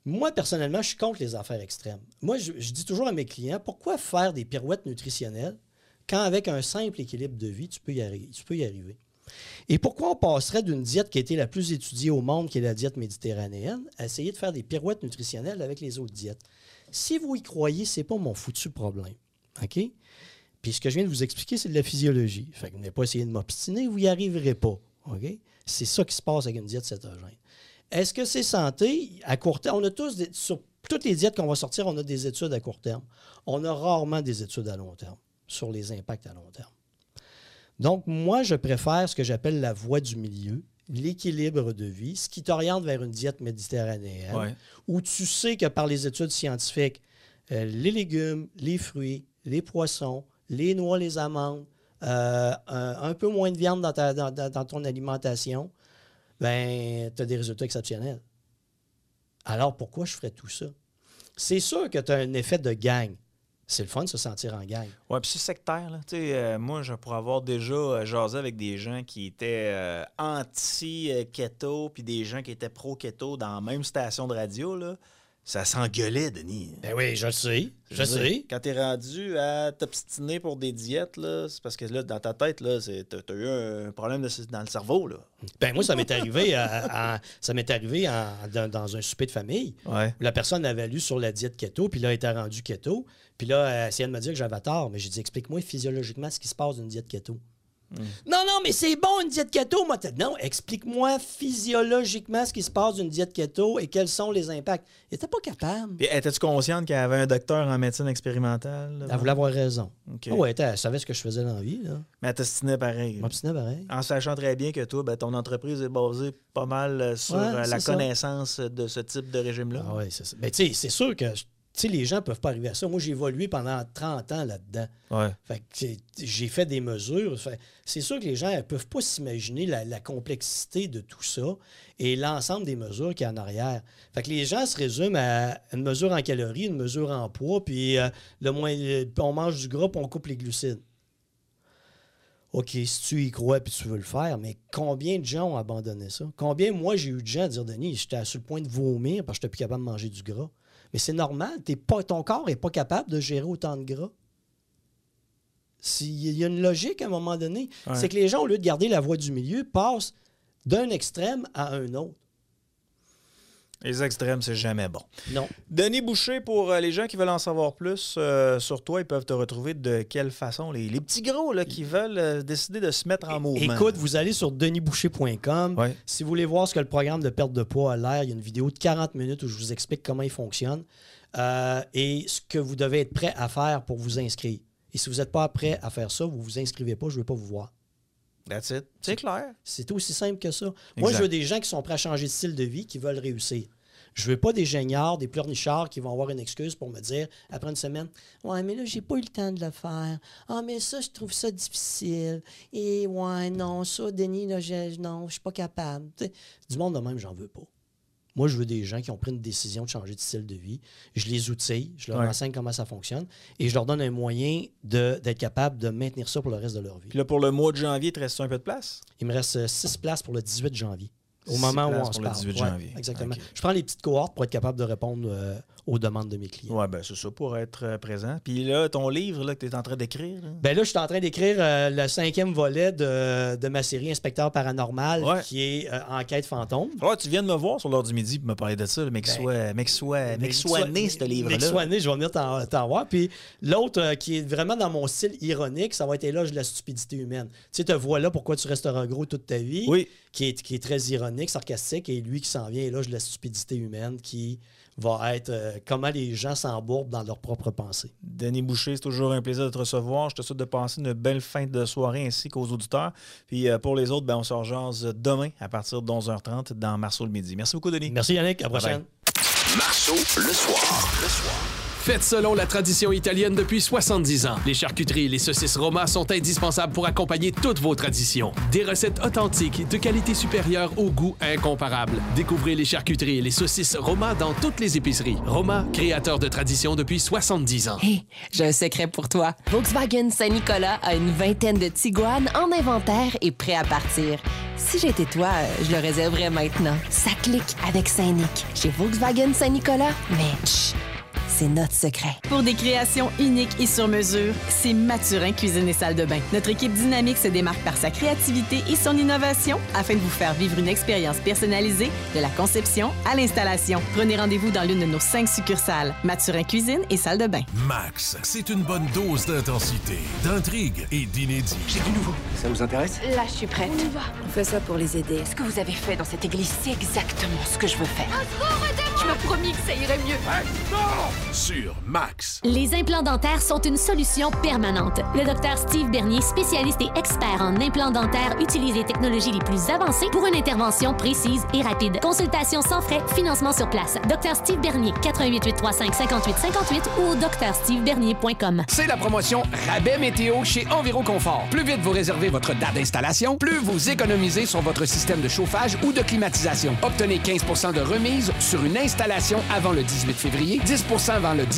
Moi, personnellement, je suis contre les affaires extrêmes. Moi, je dis toujours à mes clients, pourquoi faire des pirouettes nutritionnelles quand avec un simple équilibre de vie, tu peux y arriver? Et pourquoi on passerait d'une diète qui a été la plus étudiée au monde, qui est la diète méditerranéenne, à essayer de faire des pirouettes nutritionnelles avec les autres diètes? Si vous y croyez, c'est pas mon foutu problème. OK? Puis ce que je viens de vous expliquer, c'est de la physiologie. Fait que vous n'allez pas essayer de m'obstiner, vous n'y arriverez pas. OK? C'est ça qui se passe avec une diète cétogène. Est-ce que c'est santé? À court terme, on a tous, sur toutes les diètes qu'on va sortir, on a des études à court terme. On a rarement des études à long terme sur les impacts à long terme. Donc, moi, je préfère ce que j'appelle la voie du milieu, l'équilibre de vie, ce qui t'oriente vers une diète méditerranéenne, où tu sais que par les études scientifiques, les légumes, les fruits, les poissons, les noix, les amandes, un peu moins de viande dans ton alimentation, ben, tu as des résultats exceptionnels. Alors, pourquoi je ferais tout ça? C'est sûr que tu as un effet de gang. C'est le fun de se sentir en gang. Oui, puis c'est sectaire. Là. Moi, pour avoir déjà jasé avec des gens qui étaient anti-keto puis des gens qui étaient pro-keto dans la même station de radio, là, ça s'engueulait, Denis. Ben oui, je le sais. Je sais. Quand t'es rendu à t'obstiner pour des diètes, là, c'est parce que là, dans ta tête, là, t'as eu un problème dans le cerveau. Là. Ben moi, ça m'est arrivé dans un souper de famille. Ouais. La personne avait lu sur la diète keto, puis là, elle était rendue keto. Puis là, elle essayait de me dire que j'avais tort. Mais j'ai dit, explique-moi physiologiquement ce qui se passe d'une diète keto. Non, mais c'est bon, une diète keto. Moi, non, explique-moi physiologiquement ce qui se passe d'une diète keto et quels sont les impacts. Elle n'était pas capable. Puis, étais-tu consciente qu'elle avait un docteur en médecine expérimentale? Là, elle voulait avoir raison. Okay. Oui, elle savait ce que je faisais dans la vie. Là. Mais elle t'obstinait pareil. M'obstinait pareil. En sachant très bien que toi, ton entreprise est basée pas mal sur la connaissance de ce type de régime-là. Ah oui, c'est ça. Mais tu sais, c'est sûr que... les gens ne peuvent pas arriver à ça. Moi, j'ai évolué pendant 30 ans là-dedans. Ouais. Fait que j'ai fait des mesures. C'est sûr que les gens ne peuvent pas s'imaginer la complexité de tout ça et l'ensemble des mesures qu'il y a en arrière. Fait que les gens se résument à une mesure en calories, une mesure en poids, puis on mange du gras, puis on coupe les glucides. OK, si tu y crois puis tu veux le faire, mais combien de gens ont abandonné ça? Combien, moi, j'ai eu de gens à dire, Denis, j'étais sur le point de vomir parce que je n'étais plus capable de manger du gras. Mais c'est normal, ton corps n'est pas capable de gérer autant de gras. Il y a une logique à un moment donné. Ouais. C'est que les gens, au lieu de garder la voie du milieu, passent d'un extrême à un autre. Les extrêmes, c'est jamais bon. Non. Denis Boucher, pour les gens qui veulent en savoir plus sur toi, ils peuvent te retrouver de quelle façon? Les petits gros là, qui veulent décider de se mettre en mouvement. Écoute, vous allez sur denisboucher.com. Ouais. Si vous voulez voir ce que le programme de perte de poids a l'air, il y a une vidéo de 40 minutes où je vous explique comment il fonctionne et ce que vous devez être prêt à faire pour vous inscrire. Et si vous n'êtes pas prêt à faire ça, vous ne vous inscrivez pas, je ne veux pas vous voir. That's it. C'est clair. C'est aussi simple que ça. Exact. Moi, je veux des gens qui sont prêts à changer de style de vie, qui veulent réussir. Je veux pas des géniards, des pleurnichards qui vont avoir une excuse pour me dire, après une semaine, « Ouais, mais là, j'ai pas eu le temps de le faire. Ah, mais ça, je trouve ça difficile. Et ouais, non, ça, Denis, là, non, je suis pas capable. » Du monde de même, j'en veux pas. Moi, je veux des gens qui ont pris une décision de changer de style de vie. Je les outille, je leur enseigne comment ça fonctionne et je leur donne un moyen d'être capable de maintenir ça pour le reste de leur vie. Puis là, pour le mois de janvier, il te reste un peu de place? Il me reste 6 places pour le 18 janvier. Au moment où on se parle. Le 18 janvier. Exactement. Okay. Je prends les petites cohortes pour être capable de répondre aux demandes de mes clients. Oui, bien, c'est ça, pour être présent. Puis là, ton livre là, que tu es en train d'écrire. Bien là, je suis en train d'écrire le 5e volet de ma série Inspecteur paranormal, qui est Enquête fantôme. Ouais, tu viens de me voir sur l'heure du midi pour me parler de ça, mais qu'il soit né, ce livre-là. Mec soit né, je vais venir t'en voir. Puis l'autre, qui est vraiment dans mon style ironique, ça va être Éloge de la stupidité humaine. Tu sais, te voilà pourquoi tu resteras gros toute ta vie. Oui. Qui est très ironique, sarcastique, et lui qui s'en vient, Éloge de la stupidité humaine, qui va être comment les gens s'embourbent dans leurs propres pensées. Denis Boucher, c'est toujours un plaisir de te recevoir. Je te souhaite de passer une belle fin de soirée ainsi qu'aux auditeurs. Puis pour les autres, on se rejase demain à partir de 11h30 dans Marceau le midi. Merci beaucoup, Denis. Merci, Yannick. À la prochaine. Marceau le soir. Faites selon la tradition italienne depuis 70 ans. Les charcuteries et les saucisses Roma sont indispensables pour accompagner toutes vos traditions. Des recettes authentiques, de qualité supérieure au goût incomparable. Découvrez les charcuteries et les saucisses Roma dans toutes les épiceries. Roma, créateur de tradition depuis 70 ans. Hé, j'ai un secret pour toi. Volkswagen Saint-Nicolas a une vingtaine de Tiguan en inventaire et prêt à partir. Si j'étais toi, je le réserverais maintenant. Ça clique avec Saint-Nic. Chez Volkswagen Saint-Nicolas, mais chut, c'est notre secret. Pour des créations uniques et sur mesure, c'est Mathurin Cuisine et Salle de bain. Notre équipe dynamique se démarque par sa créativité et son innovation afin de vous faire vivre une expérience personnalisée de la conception à l'installation. Prenez rendez-vous dans l'une de nos 5 succursales. Mathurin Cuisine et Salle de bain. Max, c'est une bonne dose d'intensité, d'intrigue et d'inédit. J'ai du nouveau. Ça vous intéresse? Là, je suis prête. On y va. On fait ça pour les aider. Ce que vous avez fait dans cette église, c'est exactement ce que je veux faire. Tu m'as promis que ça irait mieux. Sur Max. Les implants dentaires sont une solution permanente. Le docteur Steve Bernier, spécialiste et expert en implants dentaires, utilise les technologies les plus avancées pour une intervention précise et rapide. Consultation sans frais, financement sur place. Docteur Steve Bernier, 88 835 58 58 ou au drstevebernier.com. C'est la promotion Rabais Météo chez Enviro Confort. Plus vite vous réservez votre date d'installation, plus vous économisez sur votre système de chauffage ou de climatisation. Obtenez 15 % de remise sur une installation avant le 18 février, 10 % avant le